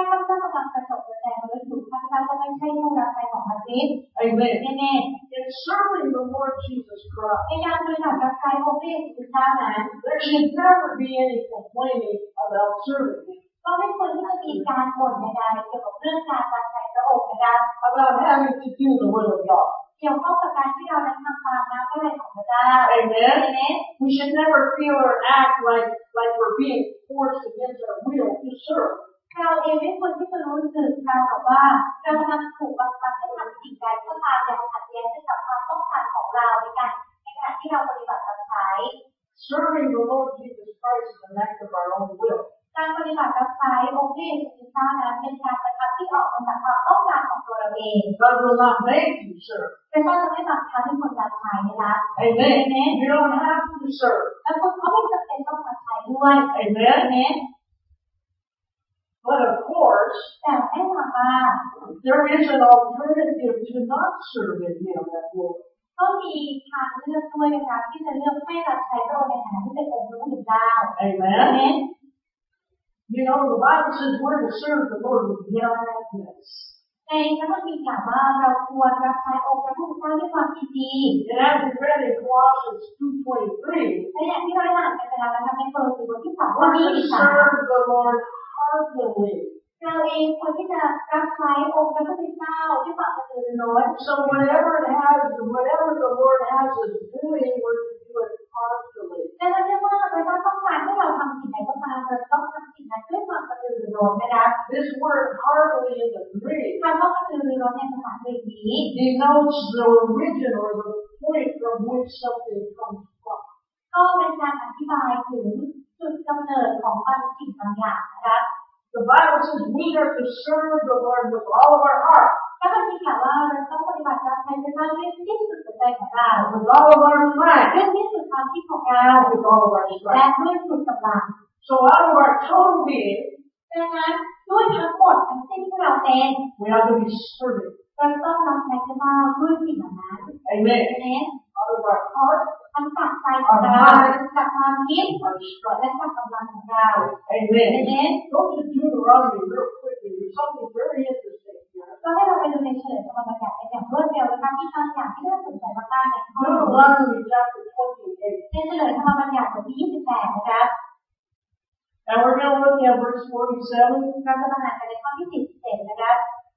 จ้าก็ไม่ใช่ผู้รับใช้ของพระคริสต์ Amen. แน่ In serving the Lord Jesus ๆ Christ, ในการปฏิบัติรับใช้องค์พระเยซูคริสต์เจ้านั้น there should never be any complaining about serving Him, ก็ไม่ควรที่จะมีการบ่นใดๆเกี่ยวกับเรื่องการรับใช้พระองค์นะคะ about having to do the will of God. เกี่ยวข้องกับการที่เรานั้นทำตามน้ำพระทัยของพระเจ้า Amen. เน้น We should never feel or act like, like we're being forced against our will to serve. เราเองไม่ควรที่จะรู้สึกเรากับว่าเรากำลังถูกบังคับให้ทำสิ่งใดก็ตามอย่างขัดแย้งกับความต้องการของเราในการในขณะที่เราปฏิบัติรับใช้ Serving the Lord Jesus Christ is an act of our own will. การปฏิบัติรับใช้องค์พระเยซูคริสต์นั้นเป็นการกระทำที่ออกมาจากความต้องการของตัวเราเอง God will not make you serve. แต่ก็จะไม่บังคับให้คนรับใช้นะคะ Amen. You don't have to serve. และคนเขาไม่จำเป็นต้องรับใช้ด้วย Amen. But of course, แต่แน่นอนว่า there is an alternative to not serving Him at Lord. ก็มีทางเลือกด้วยนะคะที่จะเลือกไม่รับใช้พระองค์ในฐานะที่เป็นองค์พระผู้เป็นเจ้า Amen. You know, the Bible says we're to serve the Lord with gladness. ในพระคัมภีร์กล่าวว่าเราควรรับใช้องค์พระผู้เป็นเจ้าด้วยความยินดี And as we read in Colossians two twenty-three, และอย่างที่เราอ่านกันไปแล้วนะคะในโคโลสีบทที่สองข้อ we're ที่ to สาม serve the Lord heartily. เราเองควรที่จะรับใช้องค์พระผู้เป็นเจ้าด้วยความกระตือรือร้น So whatever it has, whatever the Lord has us doing, we're to do it heartily. แต่เราเรียกว่าพระเจ้าต้องการให้เราทำสิ่งใดก็ตามเราต้องทำสิ่งนั้นด้วยความกระตือรือร้นนะคะ This word heartily in the Greek คำว่ากระตือรือร้นในภาษากรีกนี้ denotes the origin or the point from which something comes from. ก็เป็นการอธิบายถึงจุดกำเนิดของบางสิ่งบางอย่างนะคะ The Bible says we are to serve the Lord with all of our heart, ก็เป็นที่กล่าวว่าเราต้องปฏิบัติรับใช้พระเจ้าด้วยที่สุดหัวใจของเรา with all of our ด้ว might, ยที่สุดความคิดของเรา with all of our และ strength. ด้วยสุดกำลัง So out of our total being, ดังนั้นด้วยทั้งหมดทั้งสิ้นที่เราเป็น we have to be serving. เราต้องรับใช้พระเจ้าด้วยสิ่งเหล่านั้น Amen. เน้น Out of our heart, ทั้งจากใจของเราจากความคิด our และ strength. จากกำลังของเรา Amen. เน้น Go to Deuteronomy real quickly. There's something very interesting here. ก็ให้เราไปดูในเฉลยธรรมบัญญัติอย่างรวดเร็วนะคะมีบางอย่างที่น่าสนใจมากๆในข้อนี้ Deuteronomy chapter twenty-eight. ในเฉลยธรรมบัญญัติบทที่ยี่สิบแปดนะคะ And we're going to look at verse forty-seven. เราจะมาอ่านกันในข้อที่สี่สิบเจ็ดนะคะ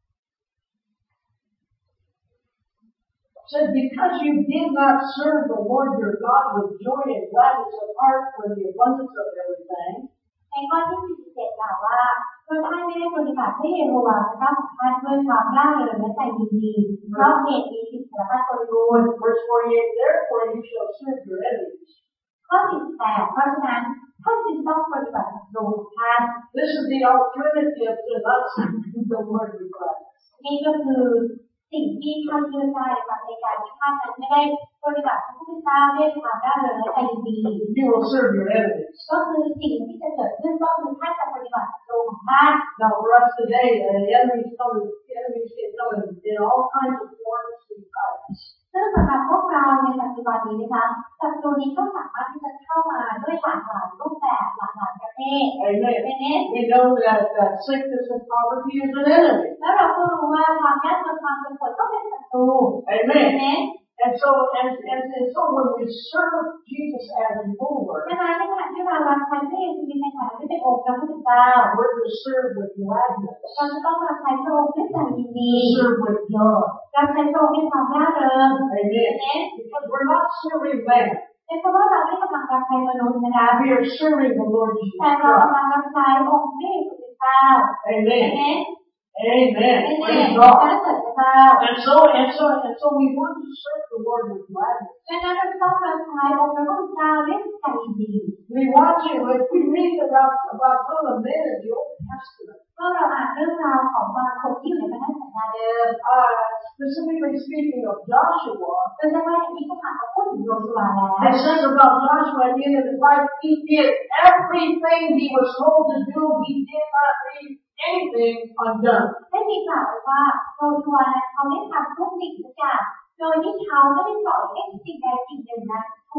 It says, because you did not serve the Lord your God with joy and gladness of heart for the abundance of everything, ในข้อที่สี่สิบเจ็ดกล่าวว่าเพราะท่านไม่ได้ปฏิบัติให้เยโฮวาห์พระเจ้าของท่านด้วยความร่าเริงและใจยินดีเพราะเหตุมีสิ่งสารพัดบริบูรณ์ verse forty-eight, therefore you shall serve your enemies. ข้อสี่สิบแปดเพราะฉะนั้นท่านจึงต้องปฏิบัติศัตรูของท่าน This is the alternative to not serving the Lord with gladness. นี่ก็คือสิ่งที่ท่านเลือกได้ค่ะในการที่ท่านนั้นไม่ได้ปฏิบัติพระผู้เป็นเจ้าด้วยความร่าเริงและใจยินดี You will serve your enemies. ก็คือสิ่งที่จะเกิดขึ้นก็คือท่านจะปฏิบัติศัตรูของท่าน Now for us today, uh, the enemies come in, the enemies can come in, in all kinds of forms and types. ซึ่งสำหรับพวกเราในปัจจุบันนี้นะคะศัตรูนี้ก็สามารถที่จะเข้ามาด้วยหลากหลายรูปแบบหลากหลายประเภท Amen. เป็นเน้น We know that, that sickness and poverty is an enemy. แล้วเราก็รู้ว่าความยากจนความเป็นคนก็เป็นศัตรู Amen. เน้น And so, and, and, and so when we serve Jesus as Lord, ดังนั้นในขณะที่เรารับใช้พระเยซูคริสต์ในฐานะที่เป็นองค์พระผู้เป็นเจ้า we're to serve with gladness, เราจะต้องรับใช้พระองค์ด้วยใจยินดี to serve with joy. รับใช้พระองค์ด้วยความร่าเริง Amen. เน้น Because we're not serving man. เป็นเพราะว่าเราไม่กำลังรับใช้มนุษย์นะคะ We are serving the Lord Jesus แต่เรา Christ. กำลังรับใช้องค์พระเยซูคริสต์เจ้า Amen. เน้น Amen. เน้น Praise ขอ God. พระเจ้าเจ้า And so, and so, and so we want to serve the Lord with gladness. ดังนั้นเราต้องรับใช้องค์พระผู้เป็นเจ้าด้วยใจยินดี We want to, if we read about, about some of the men in the Old Testament, เมื่อเราอ่านเรื่องราวของบางคนที่อยู่ในพระคัมภีร์สัญญาเดิม uh, specifically speaking of Joshua, โดยเฉพาะอย่างนี้ก็ถามว่าพูดถึงโยชูวาแล้ว it says about Joshua at the end of his life, he did everything he was told to do. He did not leave anything undone. ได้มีกล่าวไว้ว่าโยชูวานั้นเขาได้ทำทุกสิ่งทุกอย่างโดยที่เขาไม่ได้ปล่อยให้สิ่งใดสิ่งหนึ่งนั้นถูก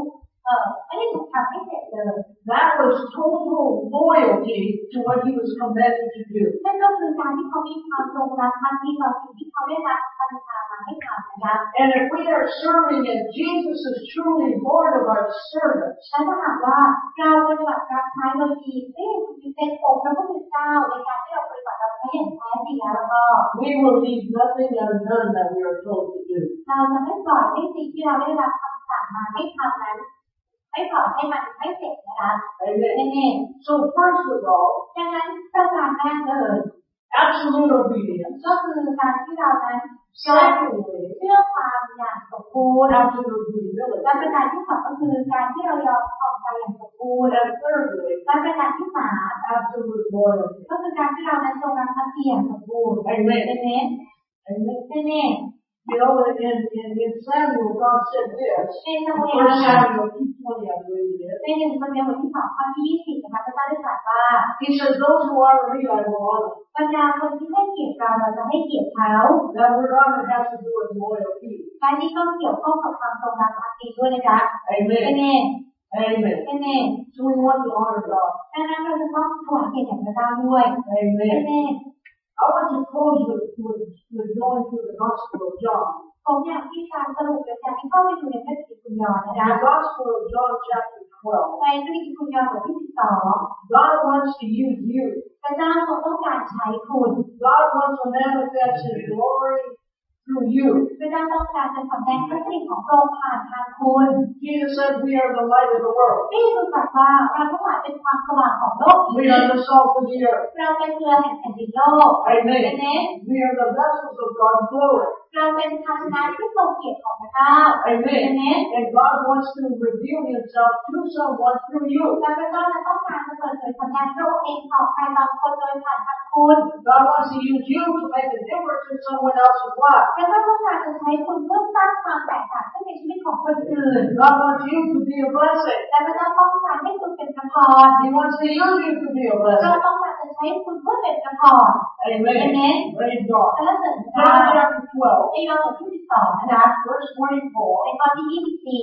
เออไม่ได้ถูกทำให้เสร็จเลย That was total loyalty to what he was commanded to do. นั่นก็คือการที่เขามีความจงรักภักดีต่อสิ่งที่เขาได้รับบัญชามาให้ทำนะคะ And if we are serving and Jesus is truly Lord of our service, และถ้าหากว่าเราปฏิบัติรับใช้โดยดีที่เป็นองค์พระผู้เป็นเจ้าในการที่เราปฏิบัติรับใช้อย่างแท้จริงแล้วก็ we will leave nothing undone that we are told to do. เราจะไม่ปล่อยให้สิ่งที่เราได้รับคำสั่งมาให้ทำนั้นไม่ปล่อยให้มันไม่เสร็จนะคะ Amen. So first of all, ดังนั้นประการแรกเลย absolute obedience. ก็คือการที่เรานั้น Secondly, เชื่อความอย่างสมบูรณ์ absolute humility. และประการที่สองก็คือการที่เรายอมทำใจอย่างสมบูรณ์ And thirdly, และประการที่สาม absolute loyalty. ก็คือการที่เรานั้นจงรักภักดีอย่างสมบูรณ์ Amen. เอเมน Amen. เอเมน You know, in, in, in Samuel, God said this. เป็นสมุ First น Samuel two twenty, I believe it is. เป็นหนึ่งสมุนบทที่สองข้อที่ยี่สิบนะคะพระเจ้าได้ตรัสว่า He says, those who honor me, I will honor. บรรดาคนที่ให้เกียรติเราเราจะให้เกียรติเขา That word honor has to do with loyalty. และนี่ก็เกี่ยวข้องกับความจงรักภักดีด้วยนะจ๊ะ เอ Amen. เมน Amen. เอเมน So we want to honor God. ดังนั้นเราจะต้องถวายเกียรติแด่พระเจ้าด้วย เอ Amen. เมน I want to close with, with, with going through the Gospel of John. ผมอยากที่จะสรุปโดยการที่เข้าไปดูในพระกิตติคุณยอห์นนะ In จ๊ะ the Gospel of John, chapter twelve, ในพระกิตติคุณยอห์นบทที่สิบสอง God wants to use you. พระเจ้าทรงต้องการใช้คุณ God wants to manifest His glory through you. พระเจ้าต้องการจะแสดงพระสิริของพระองค์ผ่านทางคุณ Jesus said, we are the light of the world. นี่คือตรัสว่าเราทั้งหลายเป็นความสว่างของโลก We are the salt of the earth. เราเป็นเกลือแห่งแผ่นดินโลก Amen. เอเมน We are the vessels of God's glory. เราเป็นภาชนะที่ทรงเกียรติของพระเจ้า เอ Amen. เมน And God wants to reveal Himself to someone through you. และพระเจ้าจะต้องการจะเปิดเผยผลงานพระองค์เองต่อใครบางคนโดยผ่านทางคุณ God wants to use you to make a difference in someone else's life. และพระต้องการจะใช้คุณเพื่อสร้างความแตกต่างให้ในชีวิตของคนอื่น God wants you to be a blessing. และพระเจ้าต้องการให้คุณเป็นพระพร He wants to use you to be a พระเจ้า blessing. ต้องการจะใช้คุณเพื่อเป็นพระพร Amen. Amen. Praise God. และเสริมพระ John เจ้า chapter twelve, ในยอห์นบทที่สิบสองนะคะ verse twenty-four. ในข้อที่ยี่สิบสี่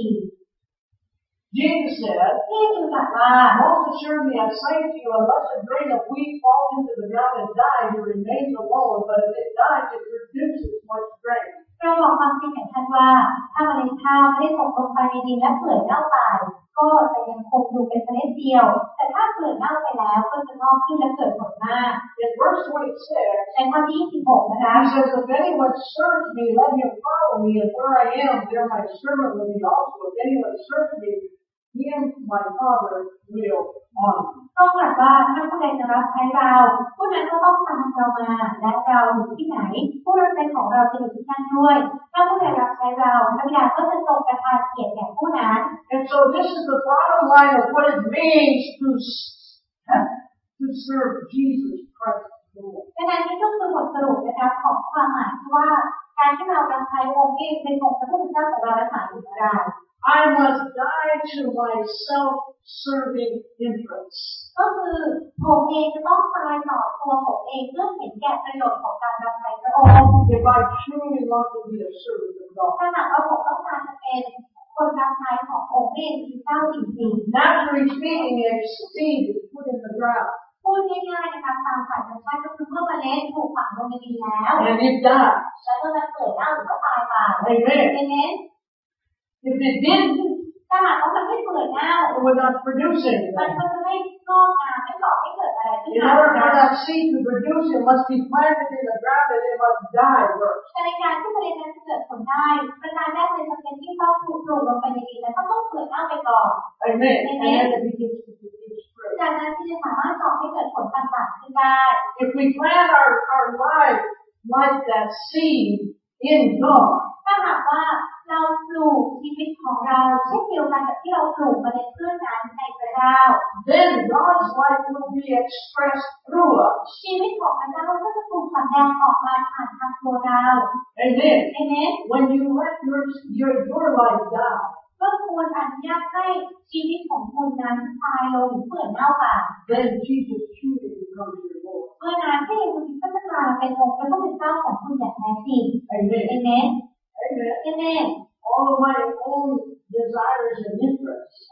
Jesus said, ที่จึงตรัสว่า most assuredly I say to you, unless a grain of wheat falls into the ground and dies, it remains alone, but if it dies, it produces much grain. เราบอกความจริงแก่ท่านว่าถ้าเมล็ดข้าวไม่ได้ตกลงไปในดินและเปื่อยเน่าตายก็จะยังคงอยู่เป็นเมล็ดเดียวแต่ถ้าเปื่อยเน่าไปแล้วก็จะงอกขึ้นและเกิดผลมาก In verse twenty-six, ในข้อที่ยี่สิบหกนะคะ he says, if anyone serves me, let him follow me, and where I am, there my servant will be also. If anyone serves me, him my Father will honor. ต้องตรัสว่าถ้าผู้ใดจะรับใช้เราผู้นั้นก็ต้องตามเรามาและเราอยู่ที่ไหนผู้รับใช้ของเราจะอยู่ที่นั่นด้วยถ้าผู้ใดรับใช้เราพระบิดาก็จะทรงประทานเกียรติแก่ผู้นั้น And so this is the bottom line of what it means to, to serve Jesus Christ the Lord. ดังนั้นนี่ก็คือบทสรุปนะคะของความหมายที่ว่าการที่เรารับใช้องค์นี้เป็นองค์พระผู้เป็นเจ้าของเราและหมายถึงอะไร I must die to my self-serving interests. ก็คือผมเองจะต้องตายต่อตัวผมเองเพื่อเห็นแก่ประโยชน์ของการรับใช้พระองค์ If I truly want to be a servant of God. ถ้าหากว่าผมต้องการจะเป็นคนรับใช้ขององค์เองที่เจ้าจริงๆ Naturally speaking, a seed is put in the ground. พูดง่ายๆนะคะตามสายธรรมชาติก็คือเมื่อเมล็ดถูกฝังลงในดินแล้ว And it dies. แล้วก็จะเกิดเน่าหรือก็ตายไป Amen. เอเมน If it didn't, ถ้าหากว่ามันไม่เกิดเน่า it would not produce มัน anything. ก็จะไม่งอกงามไม่ก่อให้เกิดอะไรขึ้น In มา order for that seed to produce, it must be planted in the ground and it must die first. แต่ในการที่เมล็ดนั้นจะเกิดผลได้ประการแรกเลยจำเป็นที่ต้องถูกปลูกลงไปในดินแล้วก็ต้องเกิดเน่าไปก่อน Amen. And then it begins to produce fruit. จากนั้นที่จะสามารถก่อให้เกิดผลต่างๆขึ้นได้ If we plant our, our life like that seed in God, ถ้าหากว่าเราปลูกชีวิตของเราเช่นเดียวกันกับที่เราปลูกเมล็ดพืชนั้นในพระเจ้า then God's life will be expressed through us. ชีวิตของพระเจ้าก็จะถูกแสดงออกมาผ่านทางตัวเรา Amen. เอเมน When you let your, your, your life die, ก็ควรอนุญาตให้ชีวิตของคุณนั้นตายลงเปื่อยเน่าไป then Jesus truly becomes your Lord. เมื่อนั้นพระเยซูคริสต์ก็จะกลายเป็นองค์พระผู้เป็นเจ้าของคุณอย่างแท้จริง Amen. เอเมน Amen. เอเมน All of my own desires and interests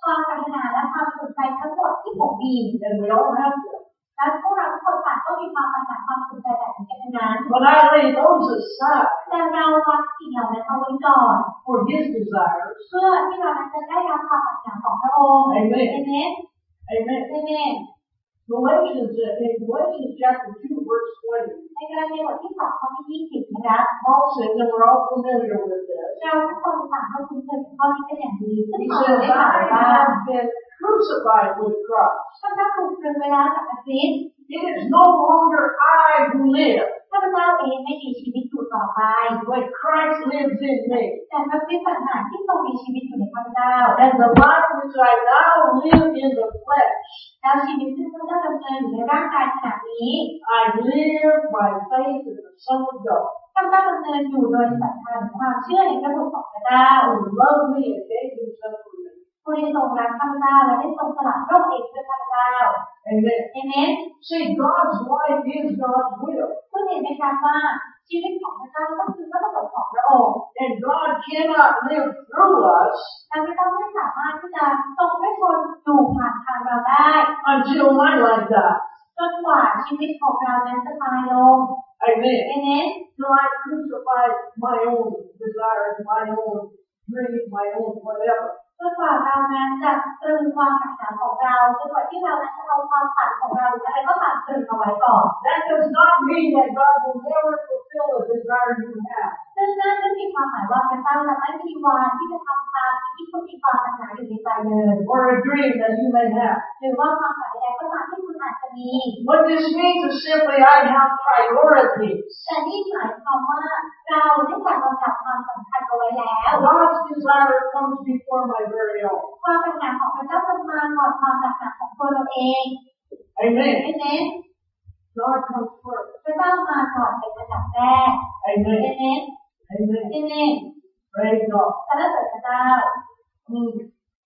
ความปรารถนาและความสนใจทั้งหมดที่ผมมี And we all have them. และพวกเราทุกคนต่างก็มีความปรารถนาความสนใจแบบนี้กันทั้งนั้น But I lay those aside แต่เราวางสิ่งเหล่านั้นเอาไว้ก่อน for His desires. เพื่อที่เราจะได้รับความปรารถนาของพระองค์ Amen. Amen Amen. Amen Galatians, in Galatians chapter two, verse twenty, ในกรณีบทที่สองข้อที่ยี่สิบนะคะ Paul says, and we're all familiar with this. เราทุกคนต่างก็คุ้นเคยกับข้อนี้เป็นอย่างดีซึ่ง He เรา says, ได้อ่าน I ว่า have been crucified with Christ. ข้าพเจ้าถูกตรึงไว้แล้วกับคริสต์ It is no longer I who live, ข้าพเจ้าเองไม่มีชีวิตอยู่ต่อไป but Christ lives in me. แต่พระคริสต์ต่างหากที่ทรงมีชีวิตอยู่ในข้าพเจ้า And the life which I now live in the flesh, แล้วชีวิตที่ข้าพเจ้าดำเนินอยู่ในร่างกายขณะนี้ I live by faith in the Son of God, ข้าพเจ้าดำเนินอยู่โดยศรัทธาหรือความเชื่อในพระบุตรของพระเจ้า who loved me and gave Himself for me. ผู้ได้ทรงรักข้าพเจ้าและได้ทรงสละพระองค์เองเพื่อข้าพเจ้า Amen. เอเมน See, God's life is God's will. คุณเห็นไหมคะว่าชีวิตของพระเจ้าก็คือพระประสงค์ของพระองค์ And God cannot live through us และพระเจ้าไม่สามารถที่จะทรงได้ทนอยู่ผ่านทางเราได้ until my life dies. จนกว่าชีวิตของเรานั้นจะตายลง Amen. เอเมน So I crucify my own desires, my own dreams, my own whatever. จนกว่าเรานั้นจะตรึงความปรารถนาของเราจนกว่าที่เรานั้นจะเอาความฝันของเราหรืออะไรก็ตามตรึงเอาไว้ก่อน That does not mean that God will never fulfill a desire you have. ซึ่งนั่นไม่มีความหมายว่าพระเจ้าจะไม่มีวันที่จะทำตามที่คุณมีความปรารถนาอยู่ในใจเลย Or a dream that you may have. หรือว่าความฝันใดๆก็ตามที่คุณอาจจะมี What this means is simply I have priorities. แต่นี่หมายความว่าเราได้จัดลำดับความสำคัญเอาไว้แล้ว God's desire comes before my very own. ความปรารถนาของพระเจ้าจะมาก่อนความปรารถนาของตัวเราเอง Amen. เอเมน God comes first. พระเจ้ามาก่อนเป็นอันดับแรก เอ Amen. เมน Amen. เอเมน Praise God. สรรเสริญพระเจ้า Mm.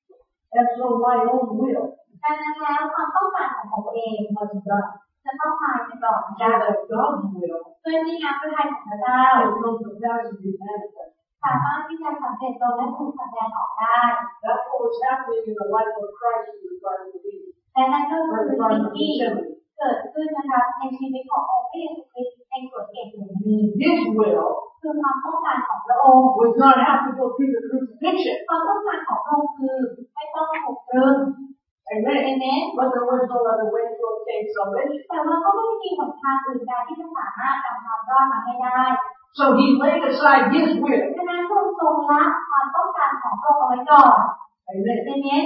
And so my own will ดังนั้นแล้วความต้องการของผมเอง must die. จะต้องตายไปก่อน So that God's will เพื่อที่งานพระทัยของพระเจ้า will come to pass and be manifest. สามารถที่จะสำเร็จลงและถูกแสดงออกได้ That's what was happening in the life of Christ in the Garden of Eden. และนั่นก็คือ Or the สิ่ Garden ง of ที่ Gethsemane. เกิดขึ้นนะคะในชีวิตขององค์พระเยซูคริสต์ในสวนเกตเสรี His will คือความต้องการของพระองค์ was not have to go through the crucifixion. ความต้องการของพระองค์คือไม่ต้องถูกตรึง เอ Amen. เมน But there was no other way to obtain salvation. แต่ว่าก็ไม่ได้มีหนทางอื่นใดที่จะสามารถนำความรอดมาให้ได้ So he laid aside his will. ฉะนั้นพระองค์ทรงละความต้องการของพระองค์เอาไว้ก่อน Amen. เอเมน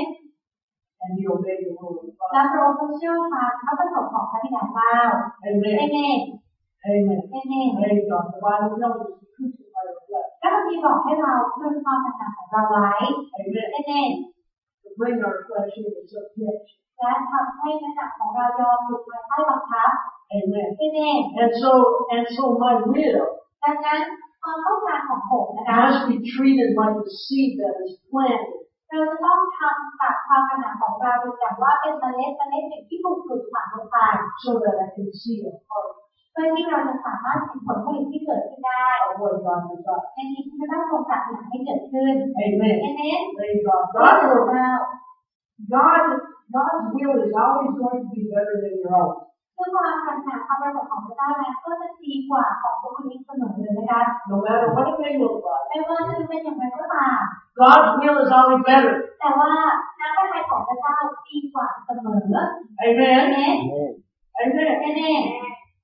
And he obeyed the will of the และ Father. พระองค์ทรงเชื่อฟังพระประสงค์ของพระบิดาเจ้า เอ Amen. เมน Amen. เอเมน Praise God. The Bible tells us to crucify the flesh. และพระบิดาบอกให้เราตรึงความปรารถนาของเราไว้ Amen. เอเมน To bring our flesh into subjection. และทำให้เนื้อหนังของเรายอมอยู่ภายใต้บังคับ Amen. เอเมน And so, and so my will ดังนั้นความต้องการของผมนะคะ must be treated like the seed that is planted. เราจะต้องทำจากความปรารถนาของเราดูอย่างว่าเป็นเมล็ดเมล็ดหนึ่งที่ถูกปลูกฝังลงไป So that I can see a harvest เพื่อที่เราจะสามารถเห็นผลผลิตที่เกิดขึ้นได้ of what God has done. ในสิ่งที่พระเจ้าทรงปรารถนาให้เกิดขึ้น Amen. เอเมน Praise God. พระ God เจ้า will, God, God's will is always going to be better than your own. คือความปรารถนาความประสงค์ของพระเจ้านั้นก็จะดีกว่าของบุคคลนี้เสมอเลยนะคะ No matter what it may look like. ไม่ว่าจะเป็นอย่างไรก็ตาม God's will is always better. แต่ว่าน้ำพระทัยของพระเจ้าดีกว่าเสมอ เอ Amen. เมน Amen. เอเมน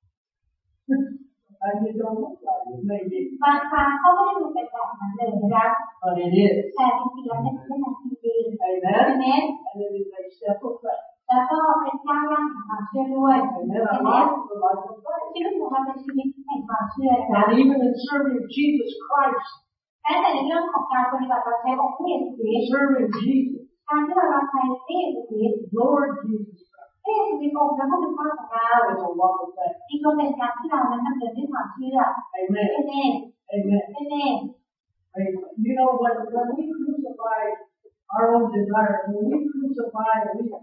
And it don't look like it may be. บางครั้งก็ไม่ได้ดูเป็นแบบนั้นเลยนะคะ But it is. แต่จริงๆแล้วเป็นเช่นนั้นจริงๆ เอ Amen. เมน And it is a step of faith. แล้วก็เป็นก้าวย่างแห่งความเชื่อด้วย Amen. Our life is a life of faith. ชีวิตของเราเป็นชีวิตแห่งความเชื่อนะคะ And even in serving Jesus Christ, แม้แต่ในเรื่องของการปฏิบัติรับใช้องค์พระเยซูคริสต์ serving Jesus, การที่เรารับใช้พระเยซูคริสต์ Lord Jesus Christ, พระเยซูคริสต์องค์พระผู้เป็นเจ้าของเรา is a walk of faith. นี่ก็เป็นการที่เรานั้นดำเนินด้วยความเชื่อ Amen. เอเมน Amen. เอเมน Amen. You know, when, when we crucify our own desires, when we crucify and we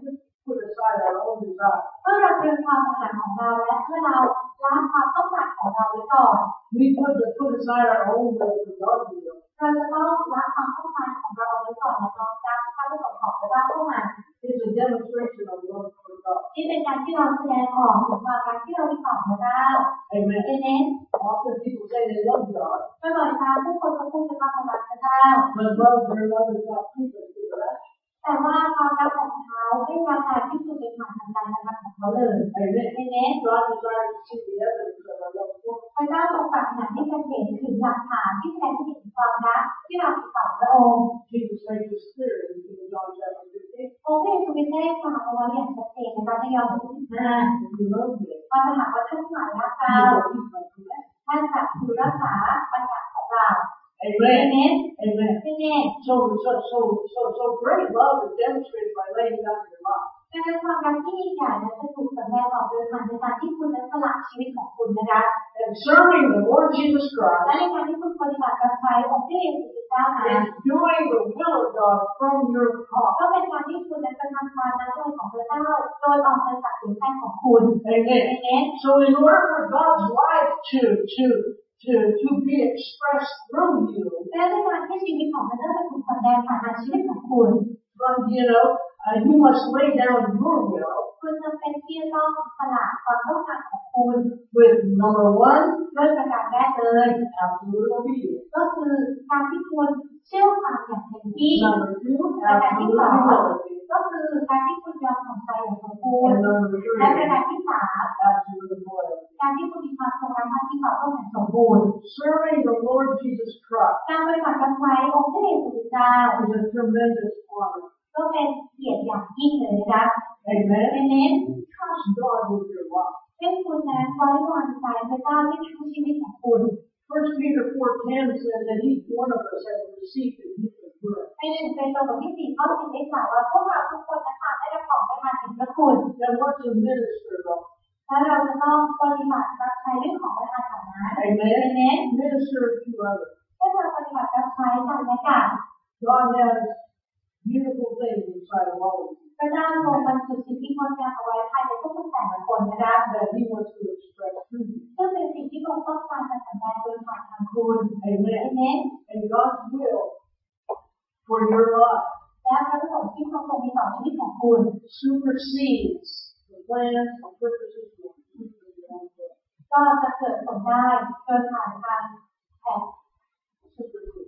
put aside our own desire. เมื่อเราเตรียมความถนัดของเราและเมื่อเราละความต้องการของเราไว้ก่อน We put to put aside our own will for God's will. เราจะต้องละความต้องการของเราไว้ก่อนและน้อมรับพระประสงค์ของพระเจ้าเข้ามา It's a demonstration of love for God. นี่เป็นการที่เราแสดงออกถึงความรักที่เรามีต่อพระเจ้า Amen. เอเมน Often people say they love God, ก็บ่อยครั้งผู้คนก็พูดกันว่าเขารักพระเจ้า but love, their love is not proven through their actions. แต่ว่าความรักของเขาไม่รับการพิสูจน์เป็นผ่านทางการกระทำของเขาเลย Amen. เอเมน God desires to see the evidence of our love for Him. พระเจ้าทรงปรารถนาที่จะเห็นถึงหลักฐานที่แสดงถึงความรักที่เรามีต่อพระองค์ Jesus makes this clear in John chapter fifteen. องค์พระเยซูคริสต์ได้กล่าวเอาไว้อย่างชัดเจนนะคะในยอห์นบทที่สิบห้า If you love me, ว่าถ้าหากว่าท่านทั้งหลายรัก you เรา will keep my commandments. ท่านจะถือรักษาบัญญัติของเราเอ Amen. เมน Amen. เอเมน So, so, so, so, so great love is demonstrated by laying down your life. ดังนั้นความรักที่ยิ่งใหญ่นั้นจะถูกแสดงออกโดยผ่านในการที่คุณนั้นสละชีวิตของคุณนะคะ And serving the Lord Jesus และ Christ ในการที่คุณปฏิบัติรับใช้องค์พระเยซูคริสต์เจ้านั้น is doing the will of God from your heart. ก็เป็นการที่คุณนั้นกระทำความนั้นด้วยของพระเจ้าโดยออกมาจากหัวใจของคุณ Amen. เอเมน So in order for God's life to, to, to, to be expressed through you, และในการที่ชีวิตของพระเจ้าจะถูกแสดงผ่านทางชีวิตของคุณ from, you know, uh, you must lay down your will คุณจำเป็นที่จะต้องสละความต้องการของคุณ with number one, ด้วยประการแรกเลย absolute obedience. ก็คือการที่คุณเชื่อฟังอย่างเต็มที่ Number two, ประการที่ absolute สอง humility. ก็คือการที่คุณยอมถ่อมใจอย่างสมบูร And ณ์ number และประ three, การที่สาม absolute loyalty. การที่คุณมีความทรงรักมั่นที่ต่อพระองค์อย่างสมบูรณ์ Serving the Lord Jesus Christ การปฏิบัติรับใช้องค์พระเยซูคริสต์เจ้า is a tremendous honor. ก็เป็นเกียรติอย่างยิ่งเลยนะคะ Amen. เอเมน Trust God with your life. ให้คุณนั้นไว้วางใจพระเจ้าที่ทั้งชีวิตของคุณ First Peter four ten says that each one of us has received a gift of grace. ในหนึ่งเป็นตัวบทที่สี่ข้อสิบได้กล่าวว่าพวกเราทุกคนนั้นต่างได้รับของประทานแห่งพระคุณ Then what's a minister though? และเราจะต้องปฏิบัติรับใช้เรื่องของประทานเหล่านั้น Amen. เอเมน Minister to others. ให้เราปฏิบัติรับใช้กันและกัน God has beautiful things inside of all of you พระเจ้าทรงบรรจุสิ่งที่งดงามเอาไว้ภายในทุกๆแต่ละคนนะคะ that He wants to express through you. ซึ่งเป็นสิ่งที่พระองค์ต้องการจะแสดงโดยผ่านทางคุณ เอ Amen. เมน And God's will for your life และพระประสงค์ที่พระองค์มีต่อชีวิตของคุณ supersedes the plans and purposes of your own will. ก็จะเกิดผลได้โดยผ่านทางแผน Supersedes.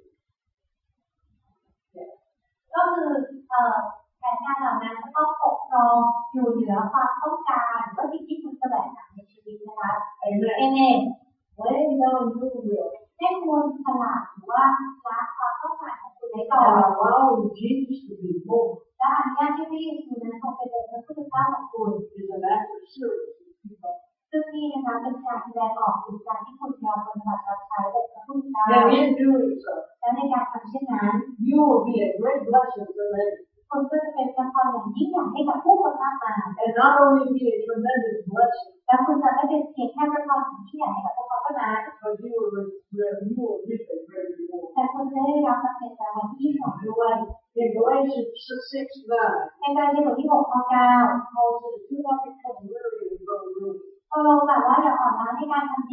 Yeah. ก็คือเอ่อแผนการเหล่านั้นจะต้องปกครองอยู่เหนือความต้องการหรือว่าสิ่งที่คุณแสวงหาในชีวิตนะคะเอ Amen. เมน Laying down your will ให้คุณสละหรือว่าละความต้องการของคุณไว้ก่อน and allowing Jesus to be Lord และอนุญาตให้พระเยซูนั้นทรงเป็นองค์พระผู้เป็นเจ้าของคุณ is an act of service to people. ซึ่งนี่นะคะเป็นการแสดงออกถึงการที่คุณยอมปฏิบัติรับใช้องค์พระผู้เป็นเจ้า And in doing so, และในการทำเช่นนั้น you will be a great blessing to many. คุณก็จะเป็นพระพรอย่างยิ่งใหญ่ให้กับผู้คนมากมาย And not only be a tremendous blessing, และคุณจะไม่เป็นเพียงแค่พระพรอย่างยิ่งใหญ่ให้กับพวกเขาเท่านั้น but you will, you will reap a great reward. แต่คุณจะได้รับประเสริฐรางวัลที่ยิ่งใหญ่ด้วย In Galatians six nine, ในการเรียนบทที่หกข้อเก้า Paul says, do not become weary in well doing, โปโลกล่าวว่าอย่าอ่อนล้าในการทำดี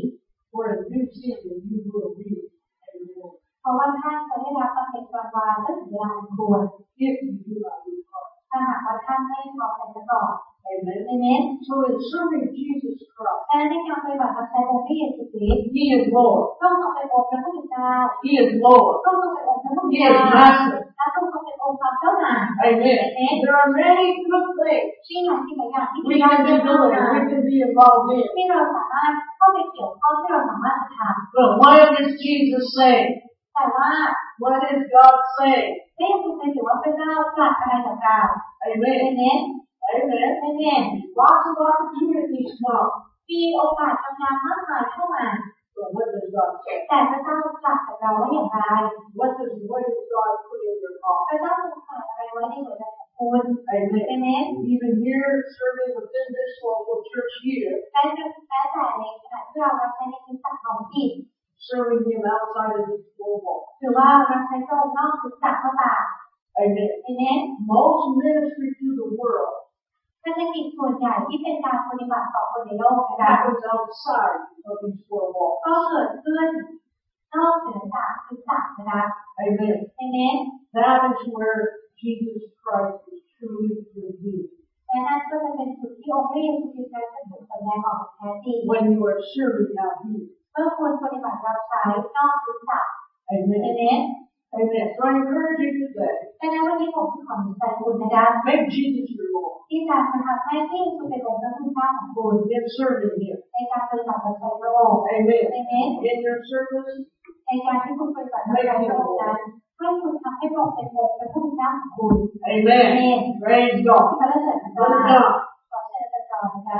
for in due season you will reap a reward. เพราะว่าท่านจะได้รับประเสริฐรางวัลเมื่อถึงเวลาอันควร If you do not lose heart. ถ้าหากว่าท่านไม่ท้อใจซะก่อน Amen. เอเมน So in serving Jesus Christ, และในการปฏิบัติรับใช้องค์พระเยซูคริสต์ He is Lord. พระองค์ทรงเป็นองค์พระผู้เป็นเจ้า He is Lord. พระองค์ทรงเป็นองค์พระผู้เป็น He เจ้า is Master. และพระองค์ทรงเป็นองค์ความเจ้านาย Amen. There are many good things ที่หลายสิ่งหลายอย่างที่ we เรา can ได้ be ทำ doing, มา we can be involved in. ที่เราสามารถเข้าไปเกี่ยวข้องที่เราสามารถจะทำ But what is Jesus saying? แต่ว่า What is God saying? พระเยซูคริสต์ถือว่าพระเจ้าตรัสอะไรกับเรา เอ Amen. เมน Amen. เอเมน Lots of opportunities come. มีโอกาสทำงานมากมายเข้ามา But what does God say? แต่พระเจ้าตรัสกับเราว่าอย่างไร What does, what does God put in your heart? พระเจ้าทรงใส่อะไรไว้ในหัวใจของคุณ เอ Amen. เมน Even here, serving within this local church here, และแม้แต่ในขณะที่เรารับใช้ในคริสตจักรท้องถิ่น serving Him outside of these four walls. หรือว่ารับใช้พระองค์นอกคริสตจักรก็ตาม Amen. เอเมน Most ministry to the world เศรษฐกิจส่วนใหญ่ที่เป็นการปฏิบัติต่อคนในโลกนะคะ happens outside of these four walls. ก็เกิดขึ้นนอกเหนือจากทุกอย่างนะคะ Amen. Amen. That is where Jesus Christ is truly revealed. และนั่นก็จะเป็นจุดที่องค์พระเยซูคริสต์นั้นเป็นแสดงออกแท้จริง When you are serving out here. เมื่อคุณปฏิบัติรับใช้นอกทุกอย่าง Amen. Amen. Amen. So I encourage you today. ดังนั้นวันนี้ผมขอหนุนใจคุณนะคะ Make Jesus your Lord. ที่จะมาทำให้พระเยซูเป็นองค์พระผู้เจ้าของคุณ In serving Him. ในการปฏิบัติรับใช้พระองค์ Amen. Amen. In your service. ในการที่คุณปฏิบัติรับใช้พระองค์นั้นให้คุณทำให้พระองค์เป็นองค์พระผู้เจ้าของคุณ Amen. Amen. Praise God. พระเจ้าพระเจ้าขอเชิญพระเจ้านะคะ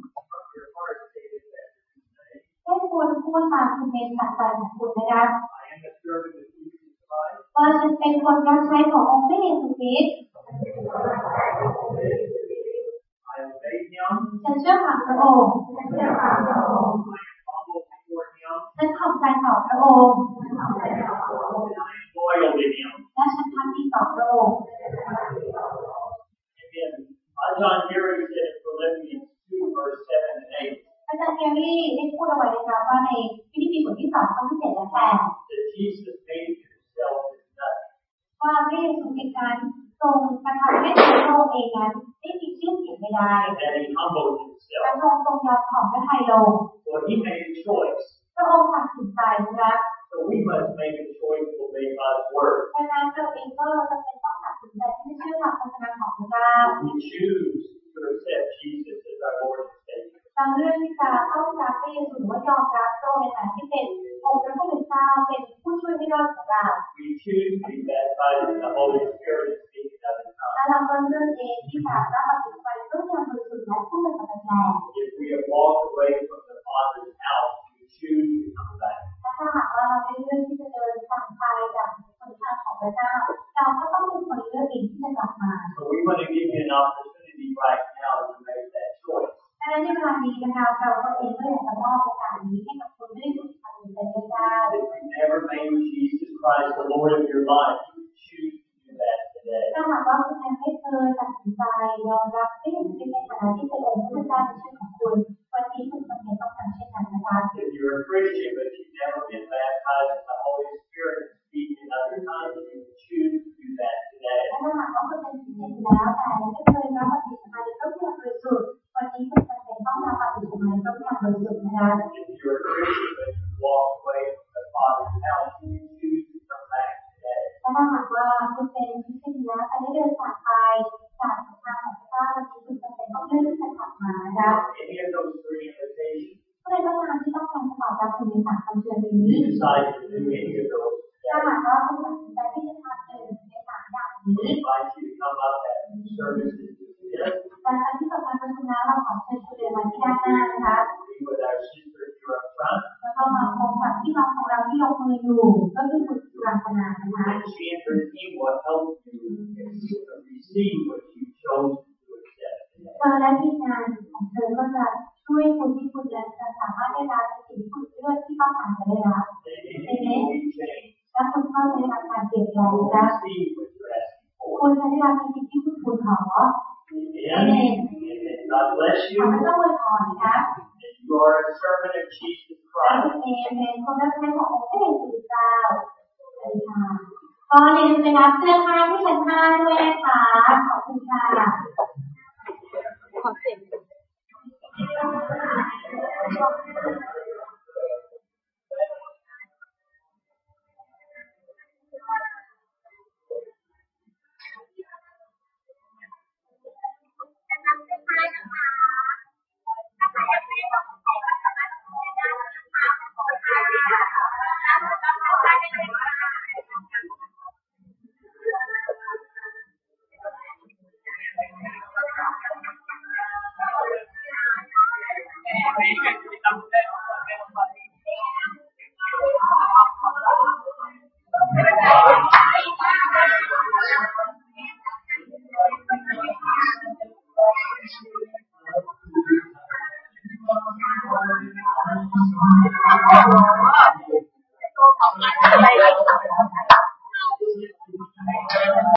ให้คุณพูดตามคุณเมตตาใจของคุณนะคะว่าฉันเป็นคนรับใช้ขององค์พระเยซูคริสต์ฉันเชื่อฟังพระองค์ฉันขอบใจต่อพระองค์และฉันทำดีต่อพระองค์ John Gary said in Philippians two, verse seven and eight. อาจารย์แกรี่ได้พูดเอาไว้นะคะว่าในฟิลิปปีบทที่สองข้อที่เจ็ดและแปด That Jesus made himself as nothing. ว่าพระเยซูคริสต์นั้นทรงกระทำให้ตัวพระองค์เองนั้นไม่มีชื่อเสียงใดๆ That he humbled พระ himself. องค์ทรงยอมถ่อมพระทัยลง So he made a choice. พระองค์ตัดสินใจนะคะ So we must make a choice to obey God's word. ดังนั้นเราเองก็จำเป็นต้องตัดสินใจที่จะเชื่อฟังคำสั่งของพระเจ้า We choose to accept Jesus as our Lord and Savior. บางเรื่องที่จะเข้ารับพระเยซูหรือว่ายอมรับพระองค์ในฐานะที่เป็นองค์พระผู้เป็นเจ้าเป็นผู้ช่วยไม่รอดของเรา We choose to be baptized in the Holy Spirit and speak in other และ tongues. เราก็เลือกเองที่จะรับปฏิบัติด้วยความบริสุทธิ์และผู้เป็นสัมพันธ์ If we have walked away from the Father's house, we choose to come back. และถ้าหากว่าเราได้เลือกที่จะเดินทางไปจากคนทางของพระเจ้าเราก็ต้องเป็นคนเลือกเองที่จะกลับมา So we want to give you an opportunity right now to make that choice. ดังนั้นในเวลานี้นะคะเราก็เองก็อยากจะมอบโอกาสนี้ให้กับคุณได้ฝึกตัดสินใจได้ If you've never made Jesus Christ the Lord of your life, you choose to do that today. ถ้าหากว่าคุณยังไม่เคยตัดสินใจยอมรับพระเยซูคริสต์ในฐานะที่เป็นองค์พระเจ้าในชีวิตของคุณวันนี้คุณจำเป็นต้องทำเช่นนั้นนะคะ If you're a Christian but you've never been baptized in the Holy Spirit and speak in other tongues, you choose to do that today. และถ้าหากว่าคุณเป็นสิ่งนี้แล้วแต่ไม่เคยรับปฏิสมาธิพระผู้บริสุทธิ์วันนี้คุณจำเป็นต้องรับปฏิสมาธิพระผู้บริสุทธิ์นะคะ If you're a Christian but you walk away from the Father's house, you choose to come back today. และถ้าหากว่าคุณเป็นคริสเตียนแล้วแต่ได้เดินจากไปจากทางของพระเจ้าวันนี้คุณจำเป็นต้องเลือกที่จะกลับมานะคะ Any of those three invitations, ก็เลยต้องการที่ต้องการจะตอบรับคุณในสามคำเชิญนี้ you decide to do any of those ถ้า today. หากว่าคุณตัดสินใจที่จะทำหนึ่งในสามอย่างนี้ We invite you to come up at services today. หลังจากที่จบการประชุมแล้วเราขอเชิญคุณเดินมาที่ด้านหน้านะคะ Be with our sister here up front. แล้วก็มาพบกับพี่น้องของเราที่ยกมืออยู่ก็คือคุณสุรังคณานะคะ And she and her team will help you receive what you chose to accept today. เธอและทีมงานของเธอก็จะช่วยคุณที่คุณจะสามารถได้รับสิ่งที่คุณเลือกที่ต้องการจะได้รับ Maybe you will be changed. และคุณก็ได้รับการเปลี่ยนแปล You ง will นะคะ receive what you're asking for. คุณจะได้รับสิ่งที่คุณทูลขอ Amen. Amen. God bless ขอ you. พระเจ้าอวยพรนะคะ And you are a servant of Jesus และคุ Christ. ณเองเป็นคนรับใช้ขององค์พระเยซูเจ้าสวัสดีค่ะก็อย่าลืมไปรับเสื้อผ้าที่ชั้นห้าด้วยนะคะขอบคุณค่ะขอเสียง